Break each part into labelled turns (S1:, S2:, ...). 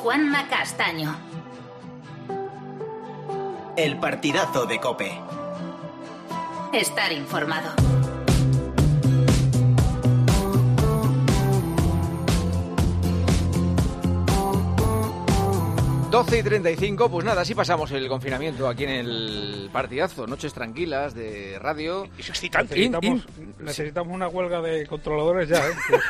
S1: Juanma Castaño.
S2: El partidazo de COPE.
S1: Estar informado.
S3: Doce y 35, pues nada, así pasamos el confinamiento aquí en el partidazo. Noches tranquilas de radio.
S4: Es excitante.
S5: Necesitamos una huelga de controladores ya, ¿eh?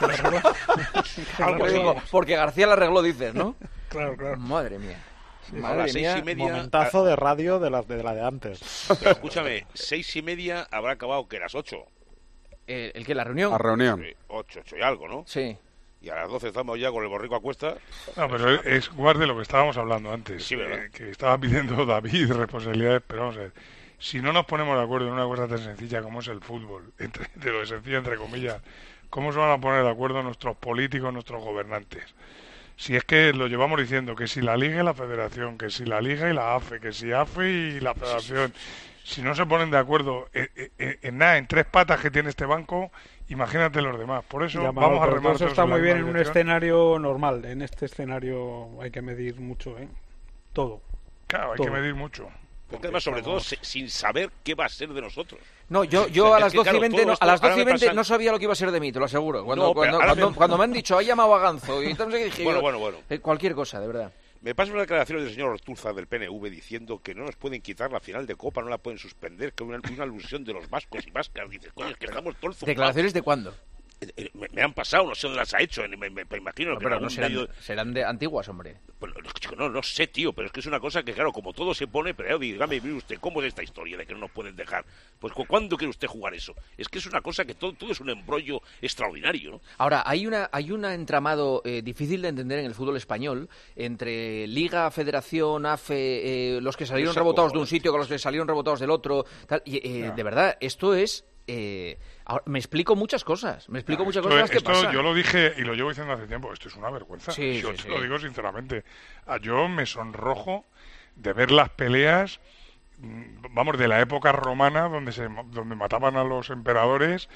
S3: Porque García la arregló, dices, ¿no?
S5: Claro.
S3: Madre mía.
S4: Sí, a las 6:30...
S6: Momentazo de radio de la de antes.
S4: Pero escúchame, 6:30 habrá acabado que las 8.
S3: ¿El qué? ¿La reunión?
S6: La reunión.
S4: 8 y algo, ¿no?
S3: Sí.
S4: Y a las 12 estamos ya con el borrico a cuesta.
S5: No, pero es guarde lo que estábamos hablando antes.
S4: Sí, ¿verdad?
S5: Que estaba pidiendo David responsabilidades, pero vamos a ver. Si no nos ponemos de acuerdo en una cosa tan sencilla como es el fútbol, de lo de sencilla entre comillas, ¿cómo se van a poner de acuerdo nuestros políticos, nuestros gobernantes? Si es que lo llevamos diciendo, que si la Liga y la Federación, que si la Liga y la AFE, que si AFE y la Federación, si no se ponen de acuerdo en nada, en 3 patas que tiene este banco, imagínate los demás. Por eso
S6: ya,
S5: vamos a remar.
S6: Eso está muy bien en un escenario normal. En este escenario hay que medir mucho, ¿eh? Todo.
S5: Claro, hay que medir mucho.
S4: Porque además, sobre todo, sin saber qué va a ser de nosotros.
S3: No, yo a las 12:20 no sabía lo que iba a ser de mí, te lo aseguro. Cuando me han dicho, ha llamado a Ganzo y entonces dije,
S4: bueno.
S3: Cualquier cosa, de verdad.
S4: Me pasan unas declaraciones del señor Ortúzar del PNV diciendo que no nos pueden quitar la final de Copa, no la pueden suspender, que es una alusión de los vascos y vascas. Dices, coño, es que estamos todos zumpados.
S3: ¿Declaraciones de cuándo?
S4: Me han pasado, no sé dónde las ha hecho, me imagino
S3: no,
S4: que
S3: pero no serán de antiguas, hombre.
S4: Bueno, no sé, tío, pero es que es una cosa que, claro, como todo se pone, pero dígame usted, ¿cómo es esta historia de que no nos pueden dejar? Pues ¿cuándo quiere usted jugar eso? Es que es una cosa que todo es un embrollo extraordinario, ¿no?
S3: Ahora, hay un entramado difícil de entender en el fútbol español entre Liga, Federación, AFE, los que salieron rebotados de un sitio con los que salieron rebotados del otro, tal, y de verdad, esto es... me explico muchas cosas. Que pasan.
S5: Yo lo dije y lo llevo diciendo hace tiempo. Esto es una vergüenza. Yo te lo digo sinceramente. Yo me sonrojo de ver las peleas, vamos, de la época romana donde mataban a los emperadores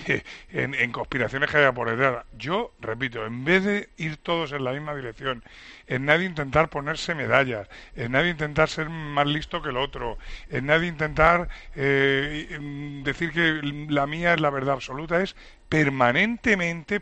S5: en conspiraciones que había por detrás. Yo, repito, en vez de ir todos en la misma dirección, en nadie intentar ponerse medallas, en nadie intentar ser más listo que el otro, en nadie intentar decir que la mía es la verdad absoluta, es permanentemente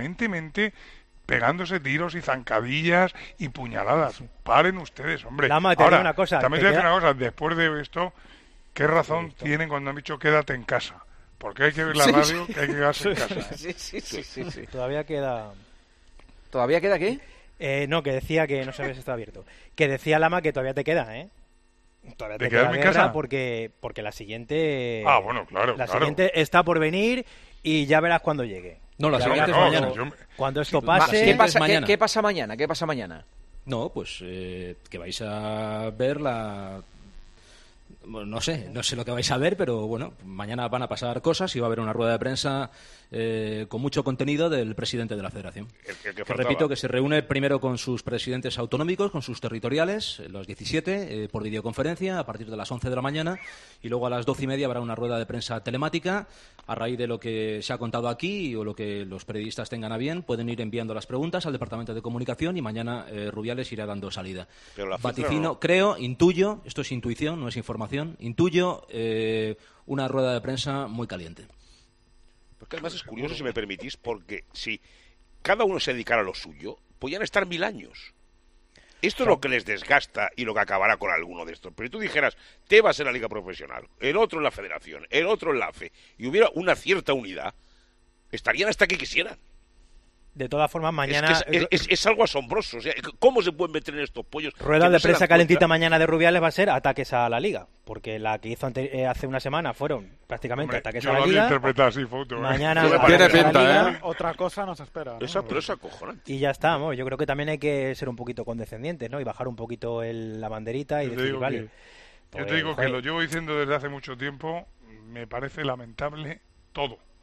S5: pegándose tiros y zancadillas y puñaladas. Paren ustedes, hombre.
S7: Lama, te
S5: ahora,
S7: digo una cosa,
S5: también te voy a decir una cosa, después de esto, ¿qué razón tienen cuando han dicho quédate en casa? Porque hay que ver la radio, que hay que quedarse en casa.
S7: Sí. Todavía queda...
S3: ¿Todavía queda qué?
S7: No, que decía que no sabes si está abierto. Que decía Lama que todavía te queda, ¿eh? Todavía te
S5: queda
S7: en casa porque la siguiente...
S5: bueno, claro.
S7: Siguiente está por venir y ya verás cuando llegue.
S8: No, la siguiente es mañana.
S7: Cuando esto pase...
S3: ¿Qué pasa mañana?
S8: No, pues que vais a ver la... Bueno, no sé lo que vais a ver, pero bueno, mañana van a pasar cosas y va a haber una rueda de prensa con mucho contenido del presidente de la Federación. Que repito, que se reúne primero con sus presidentes autonómicos, con sus territoriales, los 17, por videoconferencia, a partir de las 11 de la mañana, y luego a las 12:30 habrá una rueda de prensa telemática. A raíz de lo que se ha contado aquí o lo que los periodistas tengan a bien, pueden ir enviando las preguntas al Departamento de Comunicación y mañana Rubiales irá dando salida. Vaticino, creo, intuyo, esto es intuición, no es información, intuyo una rueda de prensa muy caliente.
S4: Porque además es curioso, si me permitís, porque si cada uno se dedicara a lo suyo, podían estar 1000 años. Esto es lo que les desgasta y lo que acabará con alguno de estos. Pero si tú dijeras, Tebas en la Liga Profesional, el otro en la Federación, el otro en la AFE, y hubiera una cierta unidad, estarían hasta que quisieran.
S7: De todas formas, mañana...
S4: Es algo asombroso. O sea, ¿cómo se pueden meter en estos pollos?
S7: Rueda de prensa calentita mañana de Rubiales va a ser ataques a la Liga. Porque la que hizo hace una semana fueron prácticamente ataques a la Liga.
S5: Yo lo había interpretado así, Fouto.
S7: Mañana
S6: tiene pinta, ¿eh? Otra cosa nos espera, ¿no?
S4: Pero es acojonante.
S7: Y ya está, ¿no? Yo creo que también hay que ser un poquito condescendientes, ¿no? Y bajar un poquito la banderita y decir, vale...
S5: Yo te digo que lo llevo diciendo desde hace mucho tiempo, me parece lamentable todo.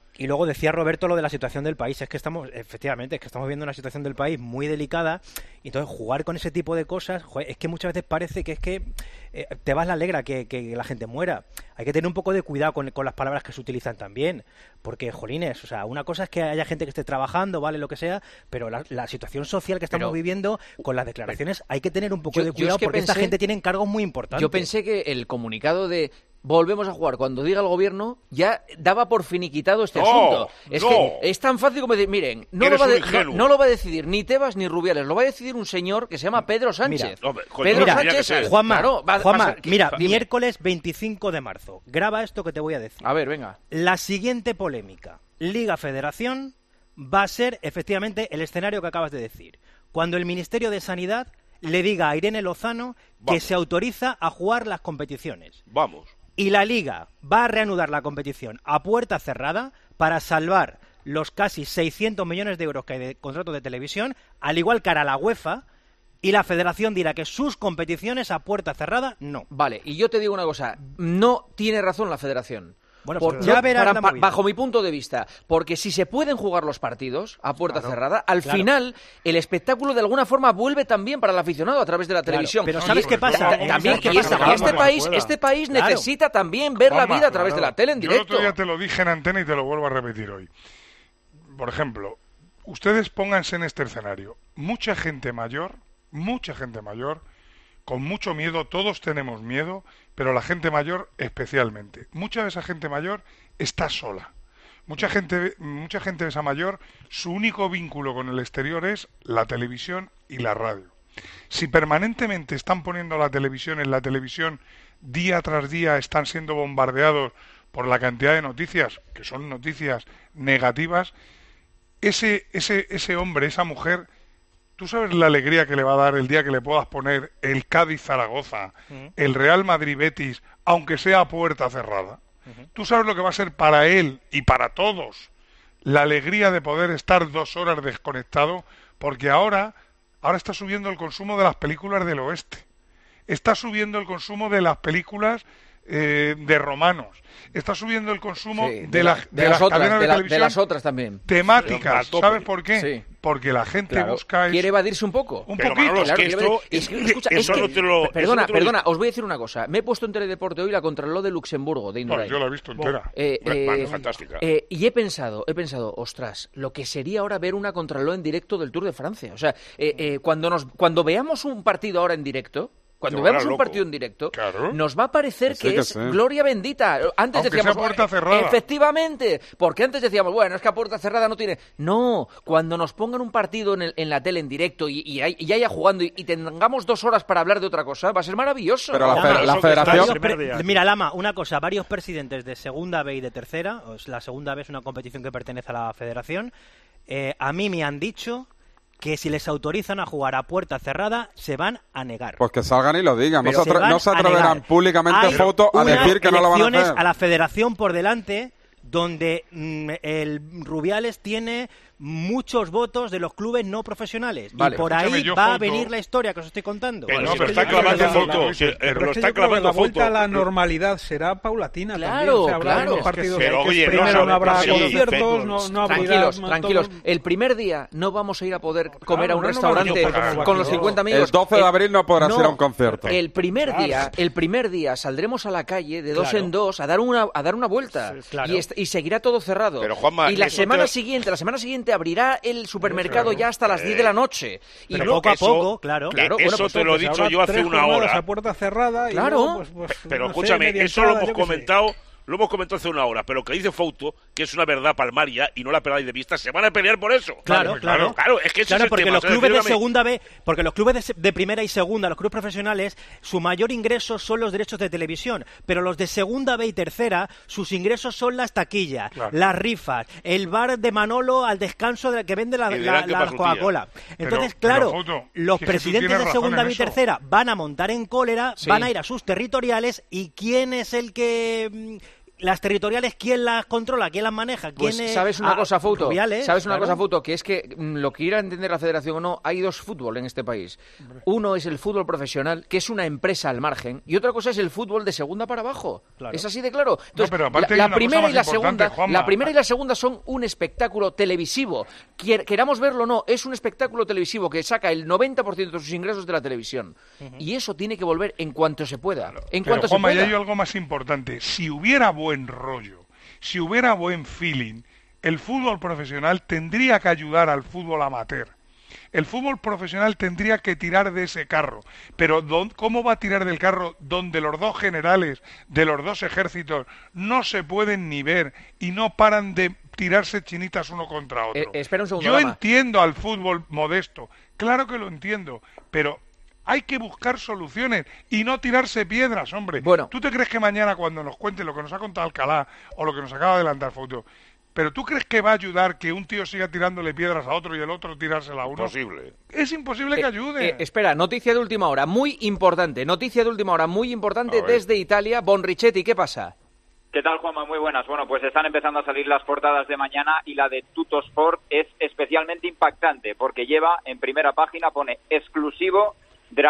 S7: Y luego decía Roberto lo de la situación del país. Es que estamos viendo una situación del país muy delicada. Y entonces jugar con ese tipo de cosas, joder, es que muchas veces parece que es que te vas la alegra que la gente muera. Hay que tener un poco de cuidado con las palabras que se utilizan también. Porque, jolines, o sea, una cosa es que haya gente que esté trabajando, vale, lo que sea, pero la situación social que estamos viviendo con las declaraciones hay que tener un poco de cuidado porque esta gente tiene encargos muy importantes.
S3: Yo pensé que el comunicado de volvemos a jugar cuando diga el gobierno ya daba por finiquitado este asunto. Es que es tan fácil como decir, miren, no lo va a decidir ni Tebas ni Rubiales, lo va a decidir un señor que se llama Pedro Sánchez.
S7: Juanma, mira, miércoles 25 de marzo, graba esto que te voy a decir.
S3: A ver, venga.
S7: La siguiente polémica, Liga-Federación, va a ser efectivamente el escenario que acabas de decir. Cuando el Ministerio de Sanidad le diga a Irene Lozano que se autoriza a jugar las competiciones.
S4: Vamos.
S7: Y la Liga va a reanudar la competición a puerta cerrada para salvar los casi 600 millones de euros que hay de contratos de televisión, al igual que hará la UEFA, y la Federación dirá que sus competiciones a puerta cerrada no.
S3: Vale, y yo te digo una cosa, no tiene razón la Federación.
S7: Bueno, pues ya verás
S3: bajo mi punto de vista, porque si se pueden jugar los partidos a puerta cerrada, al final el espectáculo de alguna forma vuelve también para el aficionado a través de la televisión.
S7: Pero ¿sabes qué pasa?
S3: Este país necesita también ver la vida a través de la tele en directo.
S5: Yo el otro día te lo dije en antena y te lo vuelvo a repetir hoy. Por ejemplo, ustedes pónganse en este escenario. Mucha gente mayor, con mucho miedo, todos tenemos miedo, pero la gente mayor especialmente. Mucha de esa gente mayor está sola. Mucha gente de esa mayor, su único vínculo con el exterior es la televisión y la radio. Si permanentemente están poniendo la televisión en la televisión, día tras día están siendo bombardeados por la cantidad de noticias, que son noticias negativas, ese hombre, esa mujer, ¿tú sabes la alegría que le va a dar el día que le puedas poner el Cádiz-Zaragoza, el Real Madrid-Betis, aunque sea a puerta cerrada? ¿Tú sabes lo que va a ser para él y para todos la alegría de poder estar 2 horas desconectado? Porque ahora está subiendo el consumo de las películas del oeste. Está subiendo el consumo de las películas de romanos. Está subiendo el consumo de las cadenas de televisión.
S3: De las otras también.
S5: Temáticas. ¿Sabes por qué?
S3: Sí.
S5: Porque la gente busca...
S3: Quiere evadirse un poco.
S5: Un poquito.
S3: Perdona, os voy a decir una cosa. Me he puesto en Teledeporte hoy la Contralor de Luxemburgo, de Indurain.
S5: Yo la he visto entera.
S4: Fantástica.
S3: Y he pensado, ostras, lo que sería ahora ver una Contralor en directo del Tour de Francia. O sea, cuando veamos un partido ahora en directo... Cuando veamos un partido en directo, nos va a parecer que es gloria bendita. Antes decíamos,
S5: sea puerta cerrada.
S3: Efectivamente, porque antes decíamos, bueno, es que a puerta cerrada no tiene... No, cuando nos pongan un partido en la tele en directo y haya jugando y tengamos 2 horas para hablar de otra cosa, va a ser maravilloso.
S9: Pero la federación...
S7: Mira, Lama, una cosa, varios presidentes de segunda B y de tercera, la segunda B es una competición que pertenece a la federación, a mí me han dicho que si les autorizan a jugar a puerta cerrada, se van a negar.
S9: Pues que salgan y lo digan. No se atreverán públicamente fotos a decir que no lo van a hacer. Hay
S7: elecciones a la federación por delante, donde el Rubiales tiene muchos votos de los clubes no profesionales. Vale. Y por ahí va a venir la historia que os estoy contando.
S4: Pero está clavando foto.
S6: Pero está clavando la vuelta a la normalidad será paulatina también. O sea, habrá unos partidos primero no habrá conciertos, no habrá...
S3: Tranquilos. El primer día no vamos a ir a poder comer a un restaurante con los 50 amigos.
S9: El 12 de abril no podrás ir a un concierto.
S3: El primer día saldremos a la calle de 2 en 2 a dar una vuelta. Y seguirá todo cerrado.
S4: Pero, Juanma,
S3: y la semana siguiente abrirá el supermercado ya hasta las 10 de la noche.
S7: Y poco a poco, claro.
S4: Eso te lo he dicho yo hace una hora.
S6: A puerta cerrada.
S3: Claro.
S4: Pero escúchame, eso lo hemos comentado. Lo hemos comentado hace una hora, pero que dice Fouto, que es una verdad palmaria y no la perdáis de vista, se van a pelear por eso.
S7: Claro,
S4: es que ese es el
S7: porque
S4: tema,
S7: los clubes de segunda B, porque los clubes de primera y segunda, los clubes profesionales, su mayor ingreso son los derechos de televisión, pero los de segunda B y tercera, sus ingresos son las taquillas, las rifas, el bar de Manolo al descanso que vende la Coca-Cola. Entonces, claro, los presidentes de segunda B y tercera van a montar en cólera, van a ir a sus territoriales, y ¿quién es el que las territoriales, ¿quién las controla? ¿Quién las maneja?
S3: ¿Sabes una cosa, Fouto? ¿Sabes una cosa, Fouto? Que es que lo que quiera entender la federación o no, hay dos fútbol en este país. Uno es el fútbol profesional, que es una empresa al margen, y otra cosa es el fútbol de segunda para abajo. Claro. Es así de claro. Entonces,
S5: pero aparte
S3: la primera y la segunda son un espectáculo televisivo. Queramos verlo o no, es un espectáculo televisivo que saca el 90% de sus ingresos de la televisión. Y eso tiene que volver en cuanto se pueda.
S5: Pero, Juanma, ya hay algo más importante. Si hubiera buen rollo, si hubiera buen feeling, el fútbol profesional tendría que ayudar al fútbol amateur. El fútbol profesional tendría que tirar de ese carro. Pero ¿cómo va a tirar del carro donde los dos generales de los dos ejércitos no se pueden ni ver y no paran de tirarse chinitas uno contra otro?
S3: Espera un segundo,
S5: Yo entiendo al fútbol modesto, claro que lo entiendo, pero hay que buscar soluciones y no tirarse piedras, hombre.
S3: Bueno.
S5: ¿Tú te crees que mañana cuando nos cuente lo que nos ha contado Alcalá o lo que nos acaba de adelantar Fouto, pero tú crees que va a ayudar que un tío siga tirándole piedras a otro y el otro tirársela a uno?
S4: Imposible.
S5: Es imposible que ayude.
S3: Espera, noticia de última hora, muy importante desde Italia. Bonrichetti, ¿qué pasa?
S10: ¿Qué tal, Juanma? Muy buenas. Bueno, pues están empezando a salir las portadas de mañana y la de Tuttosport es especialmente impactante porque lleva en primera página, pone exclusivo,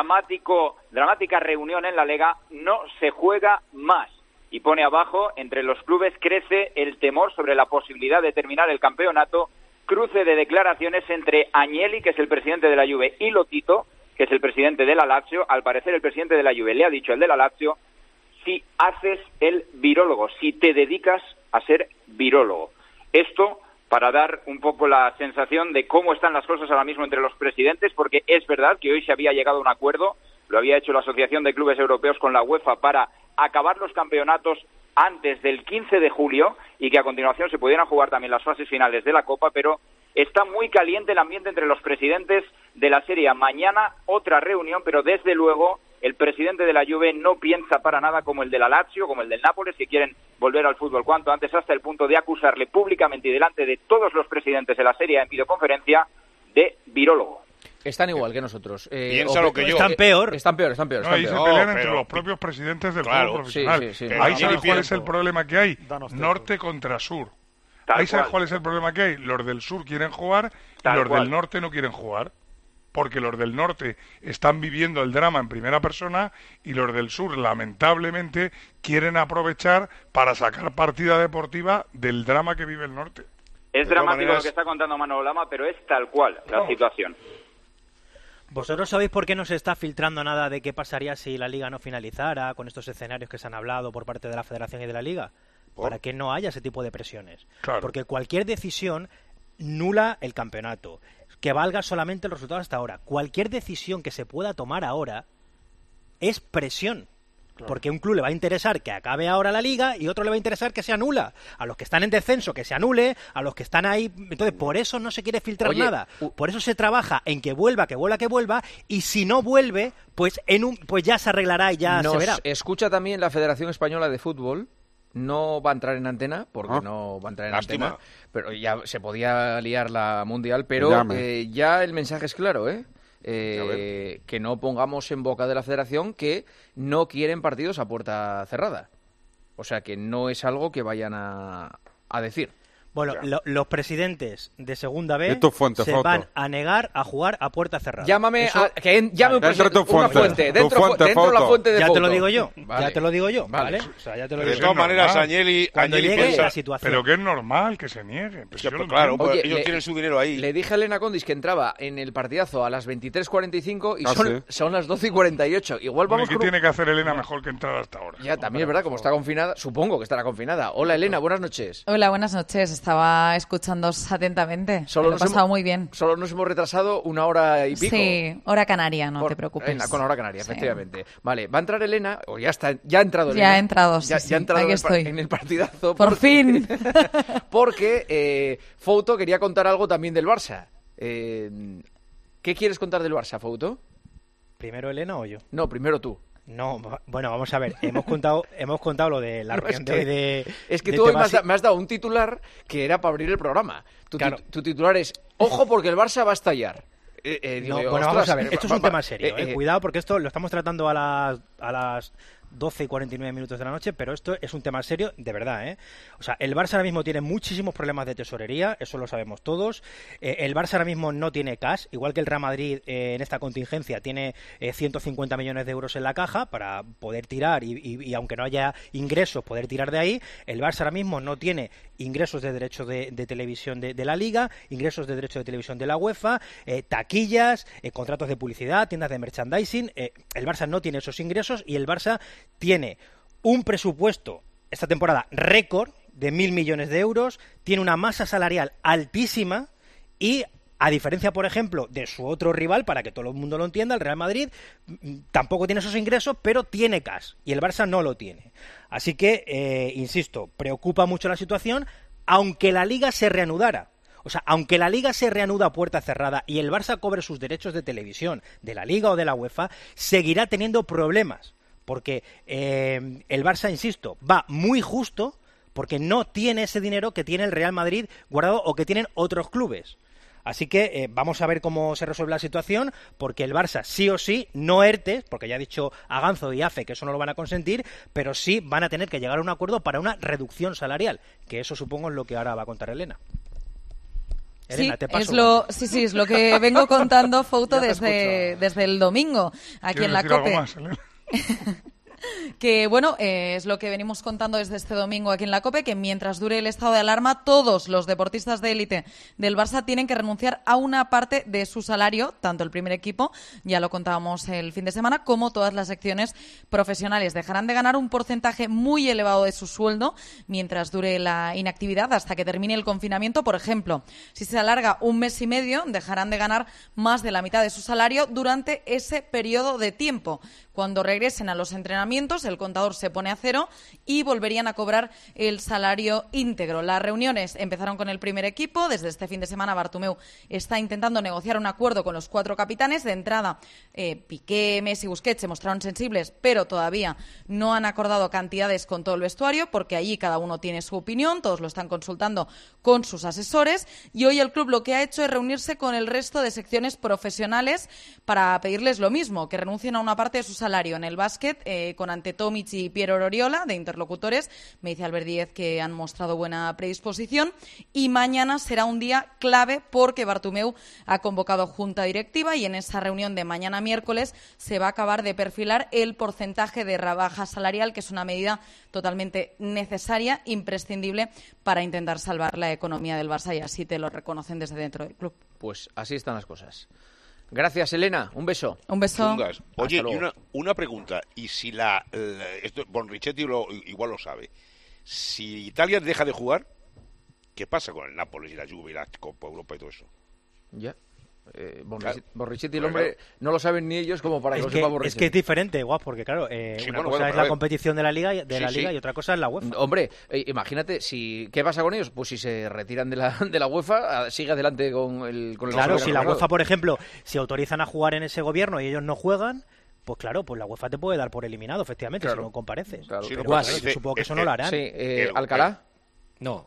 S10: dramática reunión en la Lega, no se juega más. Y pone abajo, entre los clubes crece el temor sobre la posibilidad de terminar el campeonato, cruce de declaraciones entre Agnelli, que es el presidente de la Juve, y Lotito, que es el presidente de la Lazio. Al parecer el presidente de la Juve le ha dicho al de la Lazio, si haces el virólogo, si te dedicas a ser virólogo. Esto para dar un poco la sensación de cómo están las cosas ahora mismo entre los presidentes, porque es verdad que hoy se había llegado a un acuerdo, lo había hecho la Asociación de Clubes Europeos con la UEFA para acabar los campeonatos antes del 15 de julio y que a continuación se pudieran jugar también las fases finales de la Copa, pero está muy caliente el ambiente entre los presidentes de la Serie A. Mañana otra reunión, pero desde luego el presidente de la Juve no piensa para nada como el de la Lazio, como el del Nápoles, que quieren volver al fútbol cuanto antes, hasta el punto de acusarle públicamente y delante de todos los presidentes de la Serie A en videoconferencia de virólogo.
S3: Están igual que nosotros.
S4: Piensa lo que yo.
S7: Están peor.
S3: Están peor.
S5: Ahí se pelean entre los propios presidentes del fútbol profesional.
S3: Sí.
S5: Ahí sabes cuál es el problema que hay. Norte contra sur. Ahí sabes cuál es el problema que hay. Los del sur quieren jugar y los del norte no quieren jugar. Porque los del norte están viviendo el drama en primera persona y los del sur, lamentablemente, quieren aprovechar para sacar partida deportiva del drama que vive el norte.
S10: Es dramático lo que está contando Manolo Lama, pero es tal cual la situación.
S7: ¿Vosotros sabéis por qué no se está filtrando nada de qué pasaría si la Liga no finalizara con estos escenarios que se han hablado por parte de la Federación y de la Liga? Para que no haya ese tipo de presiones.
S5: Claro.
S7: Porque cualquier decisión nula el campeonato, que valga solamente el resultado hasta ahora. Cualquier decisión que se pueda tomar ahora es presión. Claro. Porque a un club le va a interesar que acabe ahora la Liga y otro le va a interesar que se anula. A los que están en descenso que se anule, a los que están ahí. Entonces, por eso no se quiere filtrar nada. Por eso se trabaja en que vuelva, y si no vuelve, pues pues ya se arreglará y ya se verá.
S3: Escucha también la Federación Española de Fútbol. No va a entrar en antena, porque no va a entrar en antena, pero ya se podía liar la Mundial, pero ya el mensaje es claro, que no pongamos en boca de la Federación que no quieren partidos a puerta cerrada. O sea, que no es algo que vayan a decir.
S7: Bueno, los presidentes de Segunda B se van a negar a jugar a puerta cerrada.
S3: Llame una fuente. Dentro de la fuente de
S7: Ya
S3: Fouto.
S7: te lo digo yo.
S3: Vale.
S7: Ya te lo digo yo.
S3: Vale.
S7: O sea, ya te lo digo
S4: De todas maneras, Agnelli
S7: piensa la situación.
S5: Pero que es normal que se nieguen. Pues
S4: claro, ellos tienen su dinero ahí.
S3: Le dije a Elena Condis que entraba en el partidazo a las 23:45 y son las 12:48. Igual vamos.
S5: ¿Qué tiene que hacer Elena mejor que entrar hasta ahora?
S3: Ya, también es verdad, como está confinada, supongo que estará confinada. Hola, Elena, buenas noches.
S11: Hola, buenas noches. Estaba escuchándoos atentamente. Lo he pasado muy bien.
S3: Solo nos hemos retrasado 1 hora y pico.
S11: Sí, hora canaria, no te preocupes.
S3: Con hora canaria, efectivamente. Vale, va a entrar Elena, o ya ha entrado Elena.
S11: Ya ha entrado,
S3: ya ha entrado
S11: aquí estoy.
S3: En el partidazo.
S11: Por fin.
S3: Porque Fouto quería contar algo también del Barça. ¿Qué quieres contar del Barça, Fouto?
S7: ¿Primero Elena o yo?
S3: No, primero tú.
S7: No, bueno, vamos a ver, hemos contado lo de la reunión de
S3: Es que tú hoy me has dado un titular que era para abrir el programa. Tu titular es, ojo porque el Barça va a estallar.
S7: Vamos a ver, esto es un tema serio, cuidado porque esto lo estamos tratando a las 12 y 49 minutos de la noche, pero esto es un tema serio, de verdad, ¿eh? O sea, el Barça ahora mismo tiene muchísimos problemas de tesorería, eso lo sabemos todos. El Barça ahora mismo no tiene cash, igual que el Real Madrid en esta contingencia tiene 150 millones de euros en la caja para poder tirar y aunque no haya ingresos, poder tirar de ahí. El Barça ahora mismo no tiene ingresos de derechos de televisión de la Liga, ingresos de derechos de televisión de la UEFA, taquillas, contratos de publicidad, tiendas de merchandising. El Barça no tiene esos ingresos y el Barça tiene un presupuesto esta temporada récord de 1.000 millones de euros, tiene una masa salarial altísima y, a diferencia, por ejemplo, de su otro rival, para que todo el mundo lo entienda, el Real Madrid tampoco tiene esos ingresos, pero tiene cash y el Barça no lo tiene. Así que, insisto, preocupa mucho la situación, aunque la Liga se reanudara. O sea, aunque la Liga se reanuda a puerta cerrada y el Barça cobre sus derechos de televisión de la Liga o de la UEFA, seguirá teniendo problemas. Porque el Barça, insisto, va muy justo porque no tiene ese dinero que tiene el Real Madrid guardado o que tienen otros clubes. Así que vamos a ver cómo se resuelve la situación, porque el Barça sí o sí, no ERTE, porque ya ha dicho Aganzo y AFE que eso no lo van a consentir, pero sí van a tener que llegar a un acuerdo para una reducción salarial, que eso supongo es lo que ahora va a contar Elena. Elena,
S11: sí,
S7: te paso.
S11: Es lo que vengo contando, Fouto, desde el domingo, aquí en la COPE.
S5: Algo más, Elena?
S11: Que bueno, es lo que venimos contando desde este domingo aquí en la COPE, que mientras dure el estado de alarma, todos los deportistas de élite del Barça tienen que renunciar a una parte de su salario, tanto el primer equipo, ya lo contábamos el fin de semana, como todas las secciones profesionales. Dejarán de ganar un porcentaje muy elevado de su sueldo mientras dure la inactividad hasta que termine el confinamiento. Por ejemplo, si se alarga un mes y medio, dejarán de ganar más de la mitad de su salario durante ese periodo de tiempo. Cuando regresen a los entrenamientos, el contador se pone a cero y volverían a cobrar el salario íntegro. Las reuniones empezaron con el primer equipo. Desde este fin de semana, Bartomeu está intentando negociar un acuerdo con los 4 capitanes. De entrada, Piqué, Messi y Busquets se mostraron sensibles, pero todavía no han acordado cantidades con todo el vestuario, porque allí cada uno tiene su opinión, todos lo están consultando con sus asesores. Y hoy el club lo que ha hecho es reunirse con el resto de secciones profesionales para pedirles lo mismo, que renuncien a una parte de su salario. En el básquet, con Ante Tomic y Piero Oriola, de interlocutores, me dice Albert Díez que han mostrado buena predisposición, y mañana será un día clave porque Bartomeu ha convocado junta directiva y en esa reunión de mañana miércoles se va a acabar de perfilar el porcentaje de rebaja salarial, que es una medida totalmente necesaria, imprescindible para intentar salvar la economía del Barça, y así te lo reconocen desde dentro del club.
S3: Pues así están las cosas. Gracias, Elena. Un beso.
S11: Un beso.
S4: Chungas. Oye, y una pregunta. Y si esto Bonrichetti igual lo sabe. Si Italia deja de jugar, ¿qué pasa con el Nápoles y la Juve y la Copa Europa y todo eso?
S3: Ya. Borrichetti, el hombre, no lo saben ni ellos como para que lo sepa Borrichetti.
S7: Es que es diferente, porque claro, una cosa es la competición de la Liga y otra cosa es la UEFA.
S3: Hombre, imagínate, ¿qué pasa con ellos? Pues si se retiran de la UEFA, sigue adelante con el
S7: Claro, si la UEFA, por ejemplo, si autorizan a jugar en ese gobierno y ellos no juegan, pues claro, pues la UEFA te puede dar por eliminado, efectivamente, si no compareces.
S3: Claro,
S7: yo supongo que eso no lo harán.
S3: Sí, ¿Alcalá?
S8: No,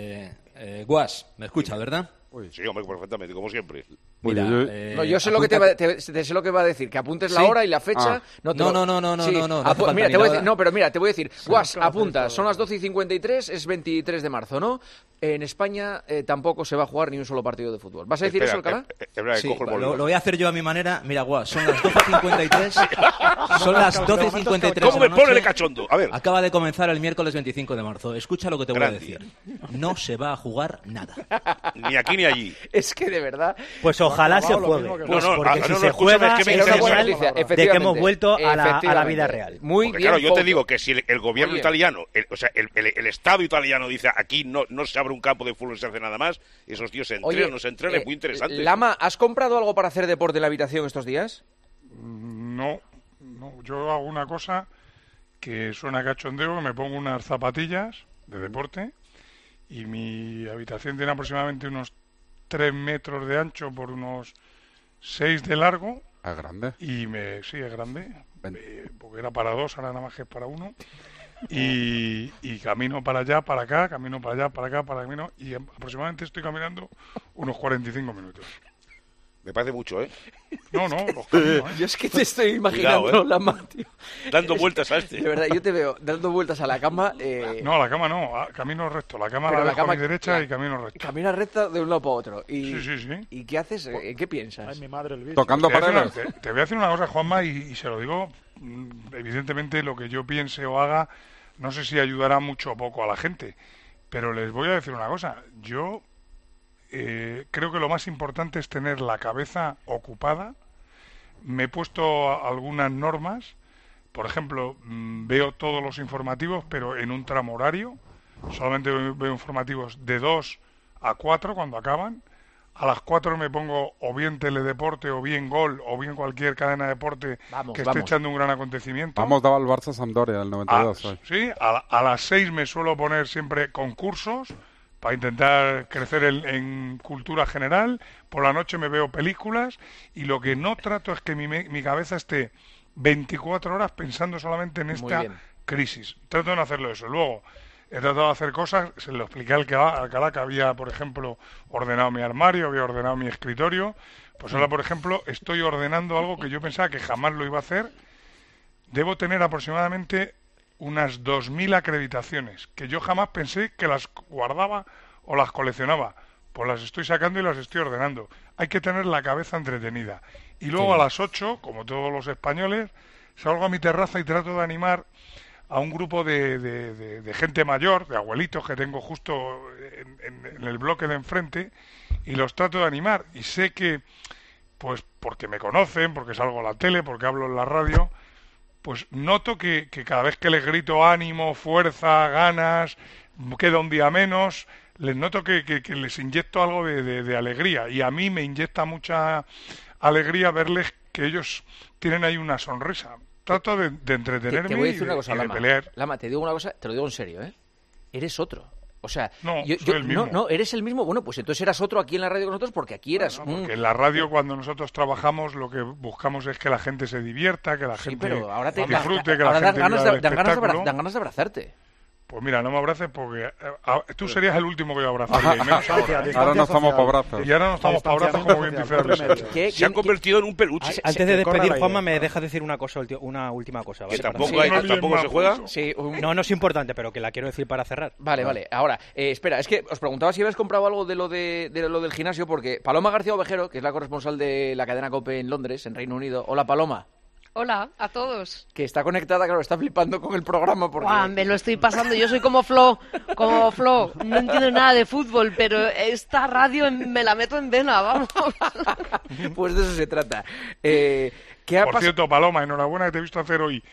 S8: Guas, me escucha, ¿verdad?
S4: Sí, hombre, perfectamente, como siempre.
S8: Mira,
S3: yo sé lo que sé lo que va a decir, que apuntes la hora y la fecha.
S8: No.
S3: Mira, te voy a decir, Guas, apunta, son las 12:53, es 23 de marzo, ¿no? En España tampoco se va a jugar ni un solo partido de fútbol. ¿Vas a decir eso, Alcalá?
S8: Sí, lo voy a hacer yo a mi manera. Mira, Guas, son las 12:53. Son las 12:53.
S4: ¿Cómo me pone el cachondo? A ver.
S8: Acaba de comenzar el miércoles 25 de marzo. Escucha lo que te voy a decir. No se va a jugar nada.
S4: Ni aquí ni allí.
S3: Es que de verdad.
S7: Pues ojalá se juegue. Porque si se juega es señal de que hemos vuelto a la vida real.
S3: Muy bien.
S4: Claro, yo te digo que si el gobierno italiano, el Estado italiano dice aquí no se abre un campo de fútbol, se hace nada más, esos tíos se entrenan, es muy interesante.
S3: Lama, ¿has comprado algo para hacer deporte en la habitación estos días?
S5: No, yo hago una cosa que suena cachondeo, que me pongo unas zapatillas de deporte y mi habitación tiene aproximadamente unos 3 metros de ancho por unos 6 de largo.
S9: ¿Es grande?
S5: Sí, es grande, porque era para 2, ahora nada más que es para 1. Y camino para allá, para acá, camino para allá, para acá, y aproximadamente estoy caminando unos 45 minutos.
S4: Me parece mucho, ¿eh?
S5: No, los caminos, ¿eh?
S3: Yo es que te estoy imaginando,
S4: Cuidado,
S3: Lama, tío.
S4: Dando vueltas a este.
S3: De verdad, yo te veo dando vueltas a la cama.
S5: No, a la cama no, camino recto. La cama la dejo a mi derecha y camino recto.
S3: Camina recta de un lado para otro.
S5: Sí.
S3: ¿Y qué haces? ¿Qué piensas?
S6: Ay, mi madre, el bicho.
S9: Tocando paredes.
S5: Te voy a decir una cosa, Juanma, y se lo digo, evidentemente lo que yo piense o haga, no sé si ayudará mucho o poco a la gente, pero les voy a decir una cosa. Yo creo que lo más importante es tener la cabeza ocupada. Me he puesto algunas normas. Por ejemplo, veo todos los informativos, pero en un tramo horario. Solamente veo informativos de 2 a 4 cuando acaban. A las 4 me pongo o bien Teledeporte, o bien Gol, o bien cualquier cadena de deporte que esté echando un gran acontecimiento.
S9: Daba el Barça Sampdoria, el 92.
S5: Sí, a las 6 me suelo poner siempre concursos para intentar crecer en cultura general. Por la noche me veo películas y lo que no trato es que mi cabeza esté 24 horas pensando solamente en esta crisis. Trato de no hacerlo eso. Luego, he tratado de hacer cosas, se lo expliqué al Alcalá, que había, por ejemplo, ordenado mi armario, había ordenado mi escritorio. Pues ahora, por ejemplo, estoy ordenando algo que yo pensaba que jamás lo iba a hacer. Debo tener aproximadamente unas 2.000 acreditaciones, que yo jamás pensé que las guardaba o las coleccionaba. Pues las estoy sacando y las estoy ordenando. Hay que tener la cabeza entretenida. Y luego a las 8, como todos los españoles, salgo a mi terraza y trato de animar a un grupo de gente mayor, de abuelitos que tengo justo en el bloque de enfrente, y los trato de animar. Y sé que, pues porque me conocen, porque salgo a la tele, porque hablo en la radio, pues noto que cada vez que les grito ánimo, fuerza, ganas, queda un día menos, les noto que les inyecto algo de alegría. Y a mí me inyecta mucha alegría verles que ellos tienen ahí una sonrisa. Trato de entretenerme
S3: te voy a decir una cosa,
S5: y de
S3: Lama,
S5: pelear.
S3: Lama, te digo una cosa, te lo digo en serio, ¿eh? Eres otro. O sea,
S5: soy el mismo.
S3: No, eres el mismo. Bueno, pues entonces eras otro aquí en la radio con nosotros porque aquí eras...
S5: porque en la radio cuando nosotros trabajamos lo que buscamos es que la gente se divierta, que la gente disfrute, que la gente
S3: dan ganas de abrazarte.
S5: Pues mira, no me abraces porque tú serías el último que yo abrazaría.
S9: Ahora no estamos para abrazos.
S5: Y ahora no estamos para abrazos, como bien dice.
S4: Se han convertido en un peluche.
S7: Antes de despedir, Juanma, me deja decir una última cosa. ¿Vale?
S4: Que tampoco se juega.
S7: Sí, no es importante, pero que la quiero decir para cerrar.
S3: Vale. Ahora, espera, es que os preguntaba si habéis comprado algo de lo del gimnasio, porque Paloma García Ovejero, que es la corresponsal de la cadena COPE en Londres, en Reino Unido. Hola, Paloma.
S12: Hola a todos.
S3: Que está conectada, claro, está flipando con el programa. Porque...
S12: me lo estoy pasando. Yo soy como Flo. No entiendo nada de fútbol, pero esta radio me la meto en vena, vamos.
S3: Pues de eso se trata.
S5: Por cierto, Paloma, enhorabuena que te he visto hacer hoy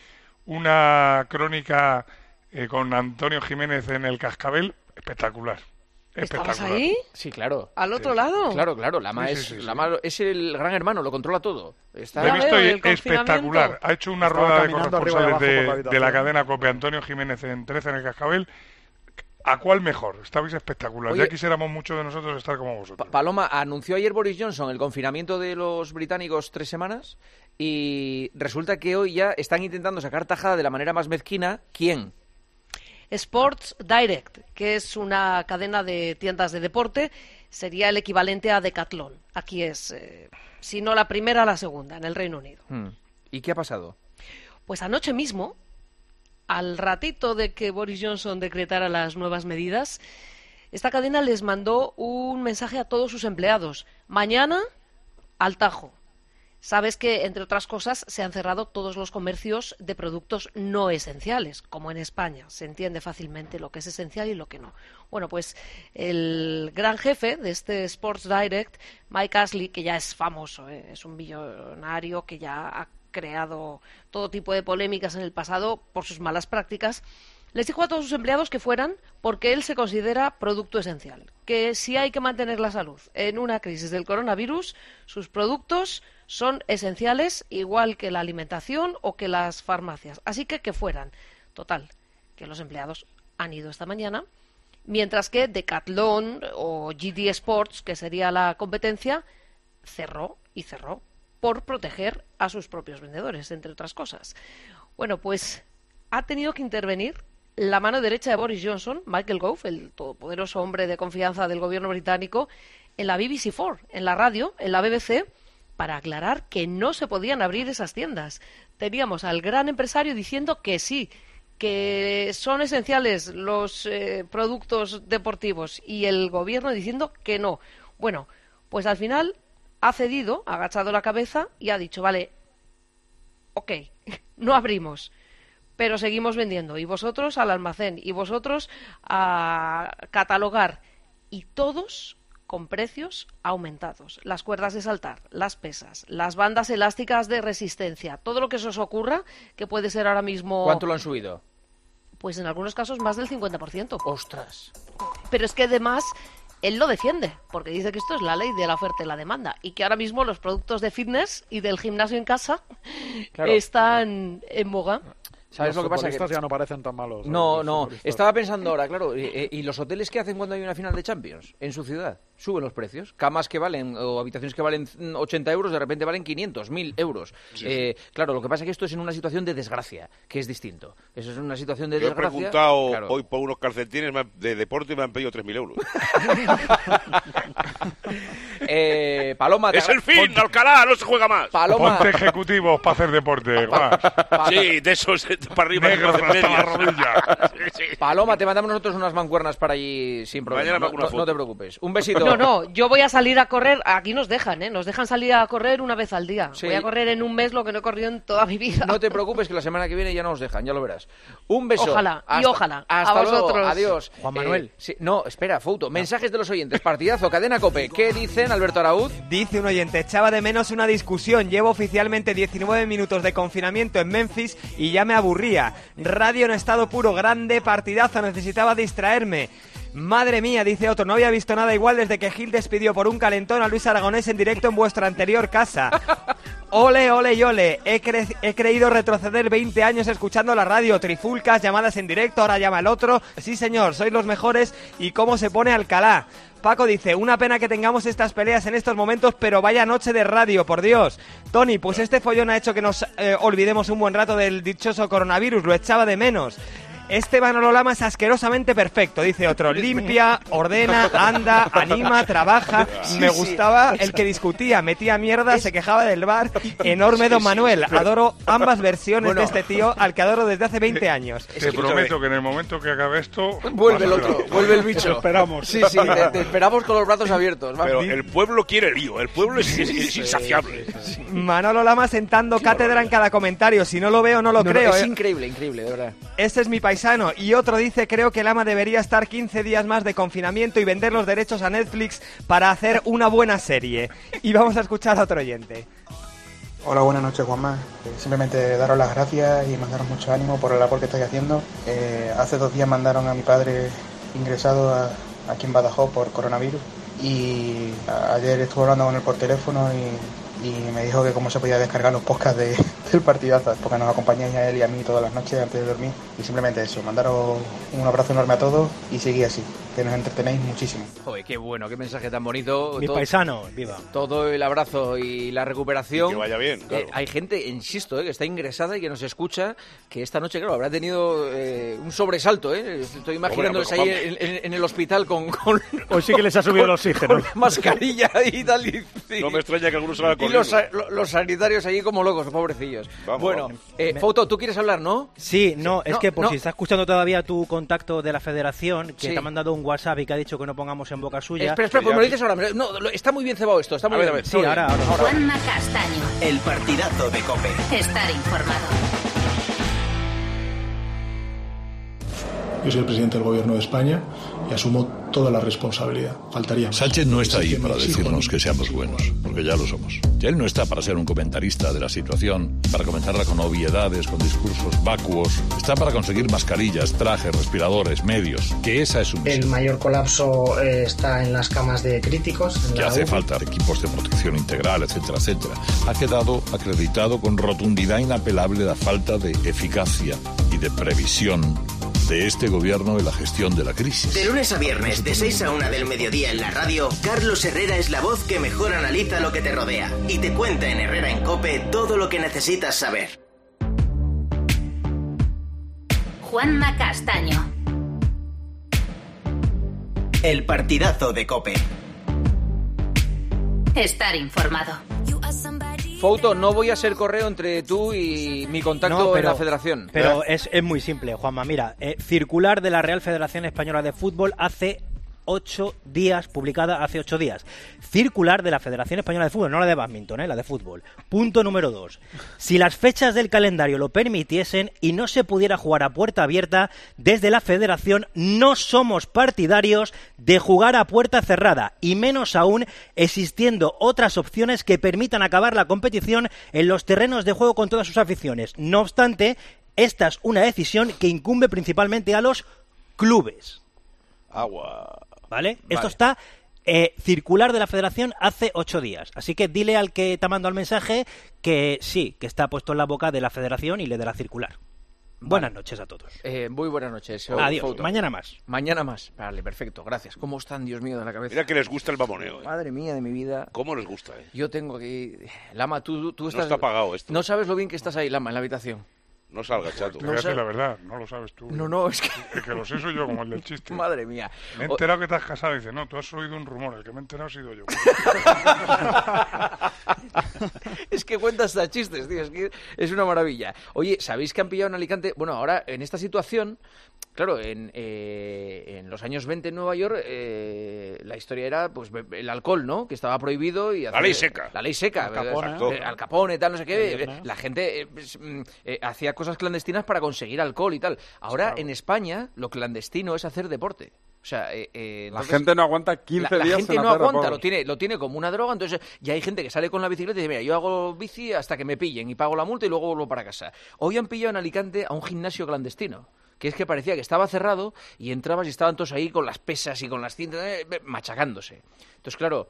S5: una crónica con Antonio Jiménez en el Cascabel. Espectacular.
S12: ¿Estabas ahí?
S3: Sí, claro.
S12: ¿Al otro lado?
S3: Claro. Lama es el gran hermano, lo controla todo.
S5: Lo he visto espectacular. Ha hecho una rueda de corresponsales de la cadena COPE Antonio Jiménez en 13 en el Cascabel. ¿A cuál mejor? Estabais espectacular. Ya quisiéramos mucho de nosotros estar como vosotros.
S3: Paloma, anunció ayer Boris Johnson el confinamiento de los británicos 3 semanas y resulta que hoy ya están intentando sacar tajada de la manera más mezquina. ¿Quién?
S12: Sports Direct, que es una cadena de tiendas de deporte, sería el equivalente a Decathlon. Aquí es, si no la primera, la segunda, en el Reino Unido.
S3: ¿Y qué ha pasado?
S12: Pues anoche mismo, al ratito de que Boris Johnson decretara las nuevas medidas, esta cadena les mandó un mensaje a todos sus empleados. Mañana, al tajo. Sabes que, entre otras cosas, se han cerrado todos los comercios de productos no esenciales, como en España. Se entiende fácilmente lo que es esencial y lo que no. Bueno, pues el gran jefe de este Sports Direct, Mike Ashley, que ya es famoso, es un millonario que ya ha creado todo tipo de polémicas en el pasado por sus malas prácticas, les dijo a todos sus empleados que fueran porque él se considera producto esencial, que si hay que mantener la salud en una crisis del coronavirus, sus productos son esenciales igual que la alimentación o que las farmacias. Así que fueran. Total, que los empleados han ido esta mañana, mientras que Decathlon o GD Sports, que sería la competencia, cerró por proteger a sus propios vendedores, entre otras cosas. Bueno, pues ha tenido que intervenir la mano derecha de Boris Johnson, Michael Gove, el todopoderoso hombre de confianza del gobierno británico, en la BBC4, en la radio, en la BBC, para aclarar que no se podían abrir esas tiendas. Teníamos al gran empresario diciendo que sí, que son esenciales los productos deportivos, y el gobierno diciendo que no. Bueno, pues al final ha cedido, ha agachado la cabeza y ha dicho, vale, ok, no abrimos, pero seguimos vendiendo, y vosotros al almacén, y vosotros a catalogar, y todos con precios aumentados. Las cuerdas de saltar, las pesas, las bandas elásticas de resistencia, todo lo que se os ocurra, que puede ser ahora mismo...
S3: ¿Cuánto lo han subido?
S12: Pues en algunos casos más del 50%.
S3: ¡Ostras!
S12: Pero es que además él lo defiende, porque dice que esto es la ley de la oferta y la demanda, y que ahora mismo los productos de fitness y del gimnasio en casa están en boga.
S3: ¿Sabes lo que pasa?
S6: Los futbolistas ya no parecen tan malos.
S3: No. Estaba pensando ahora, claro, ¿y los hoteles qué hacen cuando hay una final de Champions en su ciudad? Suben los precios. Camas que valen, o habitaciones que valen 80 euros, de repente valen 500, 1.000 euros. Sí. Claro, lo que pasa es que esto es en una situación de desgracia, que es distinto. Eso es una situación de desgracia.
S4: Yo he preguntado hoy por unos calcetines de deporte y me han pedido 3.000 euros.
S3: Paloma...
S4: ¡Es el fin! ¡Alcalá! ¡No se juega más!
S5: Paloma... Ponte ejecutivos para hacer deporte, Juan.
S4: Sí, de esos para arriba.
S5: Negros hasta la rodilla.
S3: Sí. Paloma, te mandamos nosotros unas mancuernas para allí sin problema. No te preocupes. Un besito.
S12: No, yo voy a salir a correr. Aquí nos dejan, nos dejan salir a correr una vez al día. Sí. Voy a correr en un mes lo que no he corrido en toda mi vida.
S3: No te preocupes, que la semana que viene ya nos dejan, ya lo verás. Un beso.
S12: Ojalá, ojalá.
S3: Hasta
S12: a vosotros.
S3: Luego. Adiós.
S7: Juan Manuel.
S3: Sí, no, espera, Fouto. Mensajes de los oyentes. Partidazo, Cadena COPE. ¿Qué dicen, Alberto Araúz?
S13: Dice un oyente, echaba de menos una discusión. Llevo oficialmente 19 minutos de confinamiento en Memphis y ya me aburría. Radio en estado puro, grande, partidazo, necesitaba distraerme. Madre mía, dice otro, no había visto nada igual desde que Gil despidió por un calentón a Luis Aragonés en directo en vuestra anterior casa. Ole, ole y ole, he creído retroceder 20 años escuchando la radio, trifulcas, llamadas en directo, ahora llama el otro. Sí señor, sois los mejores. Y cómo se pone Alcalá. Paco dice, una pena que tengamos estas peleas en estos momentos, pero vaya noche de radio, por Dios. Tony, pues este follón ha hecho que nos olvidemos un buen rato del dichoso coronavirus, lo echaba de menos. Este Manolo Lama es asquerosamente perfecto, dice otro. Limpia, ordena, anda, anima, trabaja. Me gustaba el que discutía, metía mierda, se quejaba del bar. Enorme Don Manuel. Adoro ambas versiones de este tío, al que adoro desde hace 20 años.
S5: Te prometo que en el momento que acabe esto...
S3: Vuelve el otro, vuelve el bicho.
S6: Te esperamos.
S3: Sí, te esperamos con los brazos abiertos.
S4: Pero el pueblo quiere lío, el pueblo es insaciable.
S13: Manolo Lama sentando cátedra en cada comentario. Si no lo veo, no lo creo.
S3: Es increíble, de verdad.
S13: Ese es mi paisano. Y otro dice, creo que Lama debería estar 15 días más de confinamiento y vender los derechos a Netflix para hacer una buena serie. Y vamos a escuchar a otro oyente.
S14: Hola, buenas noches, Juanma. Simplemente daros las gracias y mandaros mucho ánimo por la labor que estáis haciendo. Hace 2 días mandaron a mi padre ingresado aquí en Badajoz por coronavirus y ayer estuve hablando con él por teléfono y me dijo que cómo se podía descargar los podcasts del partidazo, porque nos acompañáis a él y a mí todas las noches antes de dormir. Y simplemente eso, mandaros un abrazo enorme a todos y seguid así, que nos entretenéis muchísimo.
S3: Joder, qué bueno, qué mensaje tan bonito.
S7: Mi paisano, viva.
S3: Todo el abrazo y la recuperación.
S4: Que vaya bien, claro.
S3: Hay gente, insisto, que está ingresada y que nos escucha, que esta noche, claro, habrá tenido un sobresalto, Estoy imaginándoles ahí en el hospital con
S7: Hoy sí que les ha subido el oxígeno.
S3: Con mascarilla y tal.
S4: No me extraña que algunos se hagan
S3: y los sanitarios allí como locos, pobrecillos. Vamos. Fouto, ¿tú quieres hablar, no?
S7: Sí, es que si está escuchando todavía tu contacto de la federación, que te ha mandado un WhatsApp y que ha dicho que no pongamos en boca suya.
S3: Espera, pues me lo dices ahora. No, está muy bien cebado esto, está muy bien.
S7: Sí, ahora.
S1: Juanma Castaño.
S2: El partidazo de COPE.
S1: Estar informado.
S15: Yo soy el presidente del Gobierno de España y asumo toda la responsabilidad. Faltaría más.
S16: Sánchez no está ahí para decirnos que seamos buenos, porque ya lo somos. Él no está para ser un comentarista de la situación, para comentarla con obviedades, con discursos vacuos. Está para conseguir mascarillas, trajes, respiradores, medios, que esa es su misión.
S17: El mayor colapso está en las camas de críticos.
S16: Que hace falta equipos de protección integral, etcétera, etcétera. Ha quedado acreditado con rotundidad inapelable la falta de eficacia y de previsión de este gobierno en la gestión de la crisis.
S2: De lunes a viernes, de 6 a 1 del mediodía en la radio, Carlos Herrera es la voz que mejor analiza lo que te rodea y te cuenta en Herrera en COPE todo lo que necesitas saber.
S1: Juanma Castaño.
S2: El partidazo de COPE.
S1: Estar informado.
S3: Fouto, no voy a ser correo entre tú y mi contacto en la federación.
S7: Pero es muy simple, Juanma. Mira, circular de la Real Federación Española de Fútbol hace 8 días, publicada hace 8 días. Circular de la Federación Española de Fútbol, no la de bádminton, la de fútbol. Punto número 2. Si las fechas del calendario lo permitiesen y no se pudiera jugar a puerta abierta, desde la Federación no somos partidarios de jugar a puerta cerrada, y menos aún existiendo otras opciones que permitan acabar la competición en los terrenos de juego con todas sus aficiones. No obstante, esta es una decisión que incumbe principalmente a los clubes.
S4: Agua.
S7: ¿Vale? Esto está circular de la Federación hace 8 días. Así que dile al que te ha mandado el mensaje que sí, que está puesto en la boca de la Federación y le dará circular. Buenas noches a todos.
S3: Muy buenas noches.
S7: Adiós.
S3: Fouto.
S7: Mañana más.
S3: Mañana más. Vale, perfecto. Gracias. ¿Cómo están, Dios mío, de la cabeza?
S4: Mira que les gusta el mamoneo.
S3: Madre mía de mi vida.
S4: ¿Cómo les gusta?
S3: Yo tengo aquí... Lama, tú estás...
S4: No está apagado esto.
S3: No sabes lo bien que estás ahí, Lama, en la habitación.
S4: No salga, chato.
S5: Te voy a decir la verdad, no lo sabes tú.
S3: No, es que...
S5: El que lo sé soy yo, como el del chiste.
S3: Madre mía.
S5: Me he enterado que te has casado y dice, no, tú has oído un rumor, el que me he enterado ha sido yo.
S3: Es que cuentas hasta chistes, tío, es que es una maravilla. Oye, ¿sabéis que han pillado en Alicante? Bueno, ahora, en esta situación... Claro, en los años 20 en Nueva York la historia era pues el alcohol, ¿no? Que estaba prohibido y
S4: la ley seca.
S3: La ley seca. Al Capone, tal, no sé qué. La gente hacía cosas clandestinas para conseguir alcohol y tal. Ahora en España lo clandestino es hacer deporte. O sea, entonces,
S9: la gente no aguanta 15 días.
S3: La gente no aguanta, lo tiene como una droga. Entonces ya hay gente que sale con la bicicleta y dice, mira, yo hago bici hasta que me pillen y pago la multa y luego vuelvo para casa. Hoy han pillado en Alicante a un gimnasio clandestino, que es que parecía que estaba cerrado y entrabas y estaban todos ahí con las pesas y con las cintas machacándose. Entonces, claro,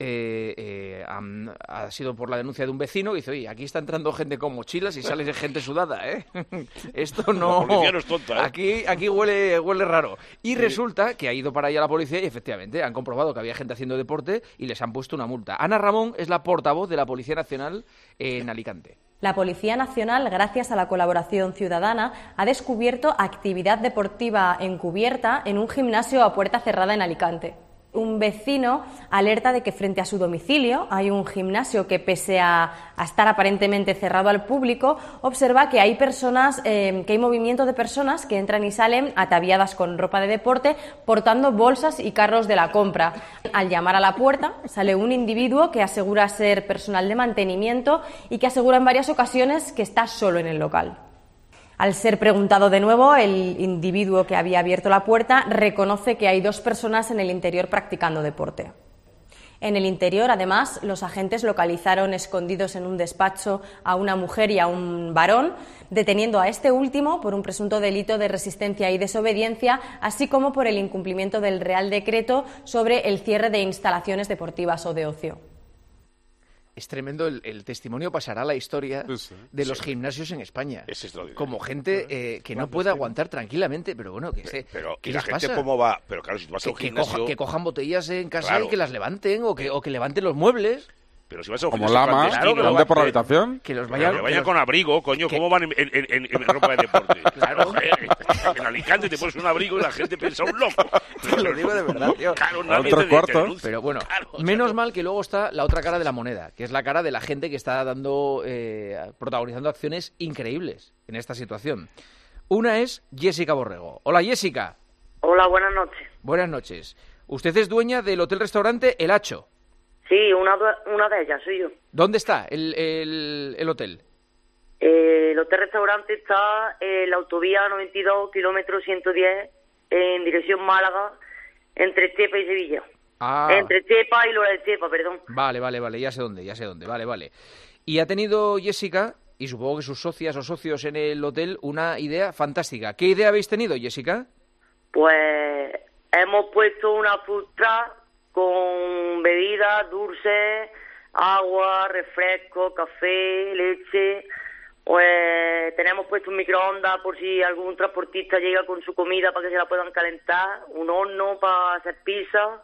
S3: ha sido por la denuncia de un vecino que dice, oye, aquí está entrando gente con mochilas y sale gente sudada, ¿eh? Esto no...
S4: La policía no es tonta, ¿eh?
S3: Aquí huele raro. Y resulta que ha ido para allá la policía y efectivamente han comprobado que había gente haciendo deporte y les han puesto una multa. Ana Ramón es la portavoz de la Policía Nacional en Alicante.
S18: La Policía Nacional, gracias a la colaboración ciudadana, ha descubierto actividad deportiva encubierta en un gimnasio a puerta cerrada en Alicante. Un vecino alerta de que frente a su domicilio hay un gimnasio que, pese a estar aparentemente cerrado al público, observa que hay personas, que hay movimiento de personas que entran y salen ataviadas con ropa de deporte, portando bolsas y carros de la compra. Al llamar a la puerta, sale un individuo que asegura ser personal de mantenimiento y que asegura en varias ocasiones que está solo en el local. Al ser preguntado de nuevo, el individuo que había abierto la puerta reconoce que hay 2 personas en el interior practicando deporte. En el interior, además, los agentes localizaron escondidos en un despacho a una mujer y a un varón, deteniendo a este último por un presunto delito de resistencia y desobediencia, así como por el incumplimiento del Real Decreto sobre el cierre de instalaciones deportivas o de ocio.
S3: Es tremendo, el testimonio pasará a la historia de los gimnasios en España. Como gente que no puede aguantar tranquilamente, pero bueno,
S4: pero
S3: ¿qué
S4: la
S3: les
S4: gente
S3: pasa?
S4: ¿Cómo va? Pero claro, si tú vas a un gimnasio...
S3: Que cojan botellas en casa y que las levanten, o que levanten los muebles.
S4: Pero si vas a un
S9: como Lama, ¿dónde por la habitación?
S3: Que los vayan
S4: con abrigo, coño. ¿Cómo van en ropa de deporte? Claro. En Alicante te pones un abrigo y la gente piensa un loco.
S3: Te lo digo de verdad, tío.
S4: Claro,
S3: pero bueno, menos mal que luego está la otra cara de la moneda, que es la cara de la gente que está protagonizando acciones increíbles en esta situación. Una es Jessica Borrego. Hola, Jessica.
S19: Hola, buenas noches.
S3: Buenas noches. Usted es dueña del hotel-restaurante El Hacho.
S19: Sí, una de ellas soy yo.
S3: ¿Dónde está el hotel?
S19: El hotel-restaurante está en la autovía 92, kilómetro 110, en dirección Málaga, entre Estepa y Sevilla. Entre Estepa y Lora de Estepa, perdón.
S3: Vale, ya sé dónde, vale. Y ha tenido, Jessica, y supongo que sus socias o socios en el hotel, una idea fantástica. ¿Qué idea habéis tenido, Jessica?
S19: Pues hemos puesto una food truck con bebidas, dulces, agua, refresco, café, leche. Pues tenemos puesto un microondas por si algún transportista llega con su comida para que se la puedan calentar, un horno para hacer pizza.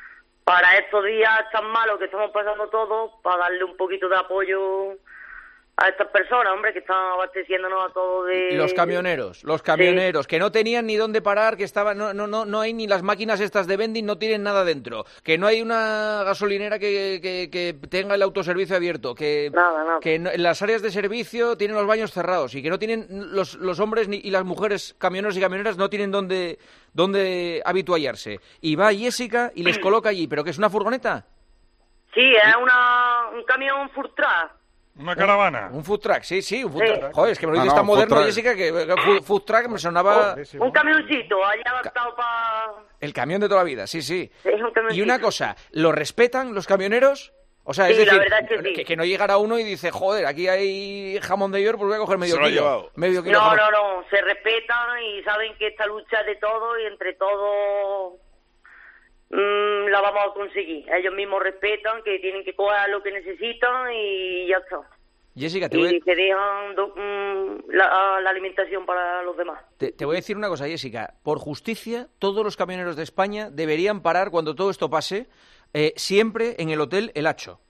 S19: Para estos días tan malos que estamos pasando todos, para darle un poquito de apoyo a estas personas, hombre, que están abasteciéndonos a todos de...
S3: Los camioneros, que no tenían ni dónde parar, que estaban, no hay ni las máquinas estas de vending, no tienen nada dentro, que no hay una gasolinera que tenga el autoservicio abierto, que en las áreas de servicio tienen los baños cerrados y que no tienen los hombres y las mujeres, camioneros y camioneras, no tienen dónde habituallarse. Y va Jessica y les coloca allí, ¿pero qué es una furgoneta?
S19: Sí, es un camión food truck.
S5: ¿Una caravana?
S3: Un food truck, sí, un food truck. Joder, es que me lo dices tan moderno, Jessica, que food truck me sonaba...
S19: Un camioncito, ahí adaptado para...
S3: El camión de toda la vida, sí.
S19: Sí, es un camioncito.
S3: Y una cosa, ¿lo respetan los camioneros? O sea, es
S19: sí,
S3: decir,
S19: la verdad es que, sí.
S3: que no llegara uno y dice, joder, aquí hay jamón de York, pues voy a coger medio kilo.
S19: No, se respetan y saben que esta lucha es de todos y entre todos... la vamos a conseguir. Ellos mismos respetan que tienen que coger lo que necesitan y ya está.
S3: Jessica,
S19: y se dejan la alimentación para los demás.
S3: Te voy a decir una cosa, Jessica. Por justicia, todos los camioneros de España deberían parar cuando todo esto pase, siempre en el hotel El Hacho.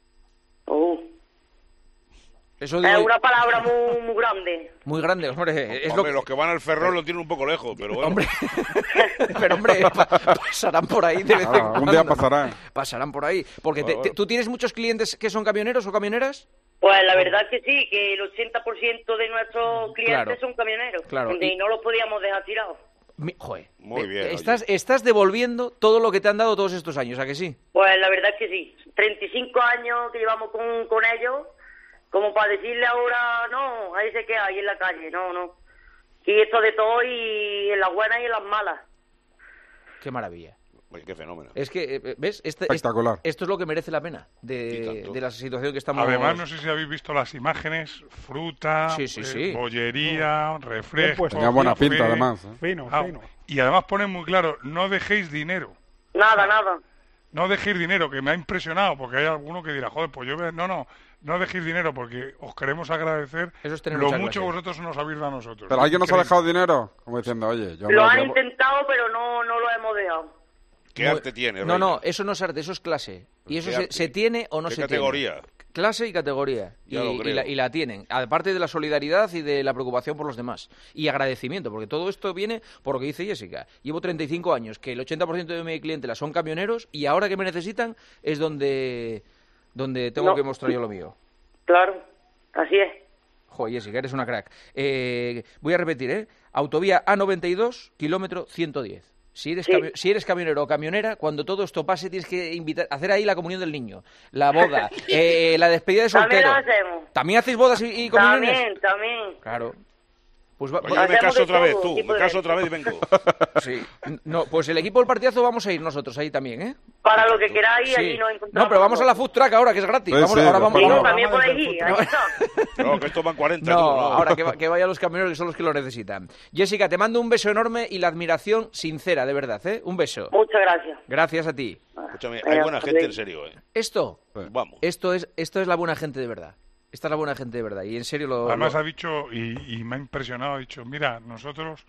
S3: Eso
S19: es una palabra muy grande.
S3: Muy grande, hombre.
S4: Los que van al Ferrol lo tienen un poco lejos, pero bueno.
S3: Hombre, pasarán por ahí de vez en cuando.
S9: Un día pasarán.
S3: Pasarán por ahí. Porque ¿tú tienes muchos clientes que son camioneros o camioneras?
S19: Pues la verdad que sí, que el 80% de nuestros clientes son camioneros.
S3: Claro.
S19: Y no los podíamos dejar tirados.
S3: Joder,
S4: muy bien.
S3: Estás devolviendo todo lo que te han dado todos estos años, ¿a que sí?
S19: Pues la verdad que sí. 35 años que llevamos con ellos, como para decirle ahora, no, ahí se queda, ahí en la calle, no. Y esto de todo, y en las buenas y en las malas.
S3: Qué maravilla.
S4: Oye, qué fenómeno.
S3: Es que, ¿ves?
S9: Espectacular.
S3: Esto es lo que merece la pena de la situación que estamos...
S5: Además, no sé si habéis visto las imágenes, fruta, bollería, refresco...
S9: Tenía buena pinta, además.
S6: Fino.
S5: Y además ponen muy claro, no dejéis dinero.
S19: Nada.
S5: No dejéis dinero, que me ha impresionado, porque hay alguno que dirá, joder, pues yo... No dejéis dinero, porque os queremos agradecer lo mucho vosotros nos habéis dado a nosotros.
S9: ¿Pero alguien nos ha dejado dinero? Como diciendo, oye...
S19: Lo han intentado, pero no lo hemos dejado.
S4: ¿Qué arte tiene,
S3: Reina? No, eso no es arte, eso es clase. Y eso se tiene o no se tiene.
S4: Categoría?
S3: Clase y categoría. Y la tienen. Aparte de la solidaridad y de la preocupación por los demás. Y agradecimiento, porque todo esto viene por lo que dice Jessica. Llevo 35 años, que el 80% de mi clientela son camioneros, y ahora que me necesitan es donde tengo que mostrar yo lo mío.
S19: Claro, así es.
S3: Joder, Jessica, eres una crack. Voy a repetir, Autovía A92, kilómetro 110. Si eres camionero o camionera, cuando todo esto pase tienes que hacer ahí la comunión del niño, la boda, la despedida de soltero.
S19: También lo hacemos.
S3: ¿También hacéis bodas y comuniones?
S19: También.
S3: Claro.
S4: Pues me caso otra vez, tú. Me caso otra vez y vengo.
S3: Sí. No, pues el equipo del partidazo vamos a ir nosotros ahí también, ¿eh?
S19: Para lo que queráis, allí nos encontramos.
S3: No, pero vamos a la food truck ahora, que es gratis.
S19: También podéis ir, ahí está.
S4: No, que esto van 40.
S3: No, ahora que vayan los camioneros, que son los que lo necesitan. Jessica, te mando un beso enorme y la admiración sincera, de verdad, ¿eh? Un beso.
S19: Muchas gracias.
S3: Gracias a ti.
S4: Escúchame, hay buena gente en serio, ¿eh?
S3: Esto
S4: es
S3: la buena gente de verdad. Esta es la buena gente de verdad, y en serio
S5: Además ha dicho, y me ha impresionado, ha dicho, mira, nosotros,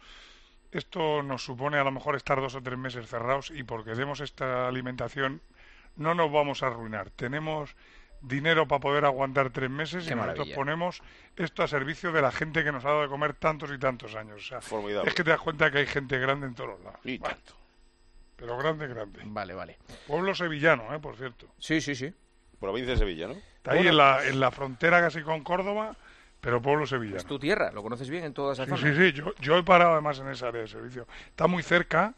S5: esto nos supone a lo mejor estar 2 o 3 meses cerrados, y porque demos esta alimentación no nos vamos a arruinar. Tenemos dinero para poder aguantar 3 meses y nosotros ponemos esto a servicio de la gente que nos ha dado de comer tantos y tantos años. O sea,
S4: formidable.
S5: Es que te das cuenta que hay gente grande en todos los lados.
S4: Y tanto.
S5: Pero grande.
S3: Vale.
S5: Pueblo sevillano, por cierto.
S3: Sí.
S4: Provincia de Sevilla, ¿no?
S5: Está ahí en la frontera casi con Córdoba, pero pueblo sevillano.
S3: Es tu tierra, lo conoces bien en toda esa zona.
S5: Sí, yo he parado además en esa área de servicio. Está muy cerca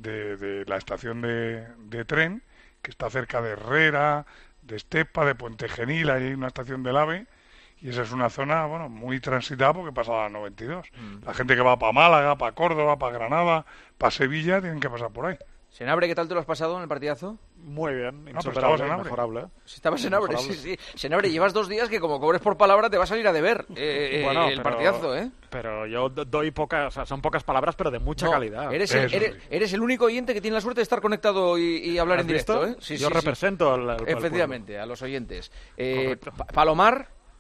S5: de la estación de tren, que está cerca de Herrera, de Estepa, de Puente Genil, hay una estación del AVE, y esa es una zona, muy transitada porque pasa a la 92. La gente que va para Málaga, para Córdoba, para Granada, para Sevilla, tienen que pasar por ahí.
S3: Senabre, ¿qué tal te lo has pasado en el partidazo?
S6: Muy bien,
S5: insuperable,
S6: mejorable.
S3: Estabas en Abre, sí. Senabre, llevas 2 días que como cobres por palabra te va a salir a deber el partidazo, ¿eh?
S6: Pero yo doy pocas, son pocas palabras, pero de mucha calidad.
S3: Eres el único oyente que tiene la suerte de estar conectado y hablar en directo, ¿eh?
S6: Yo represento
S3: efectivamente, a los oyentes. Palomar...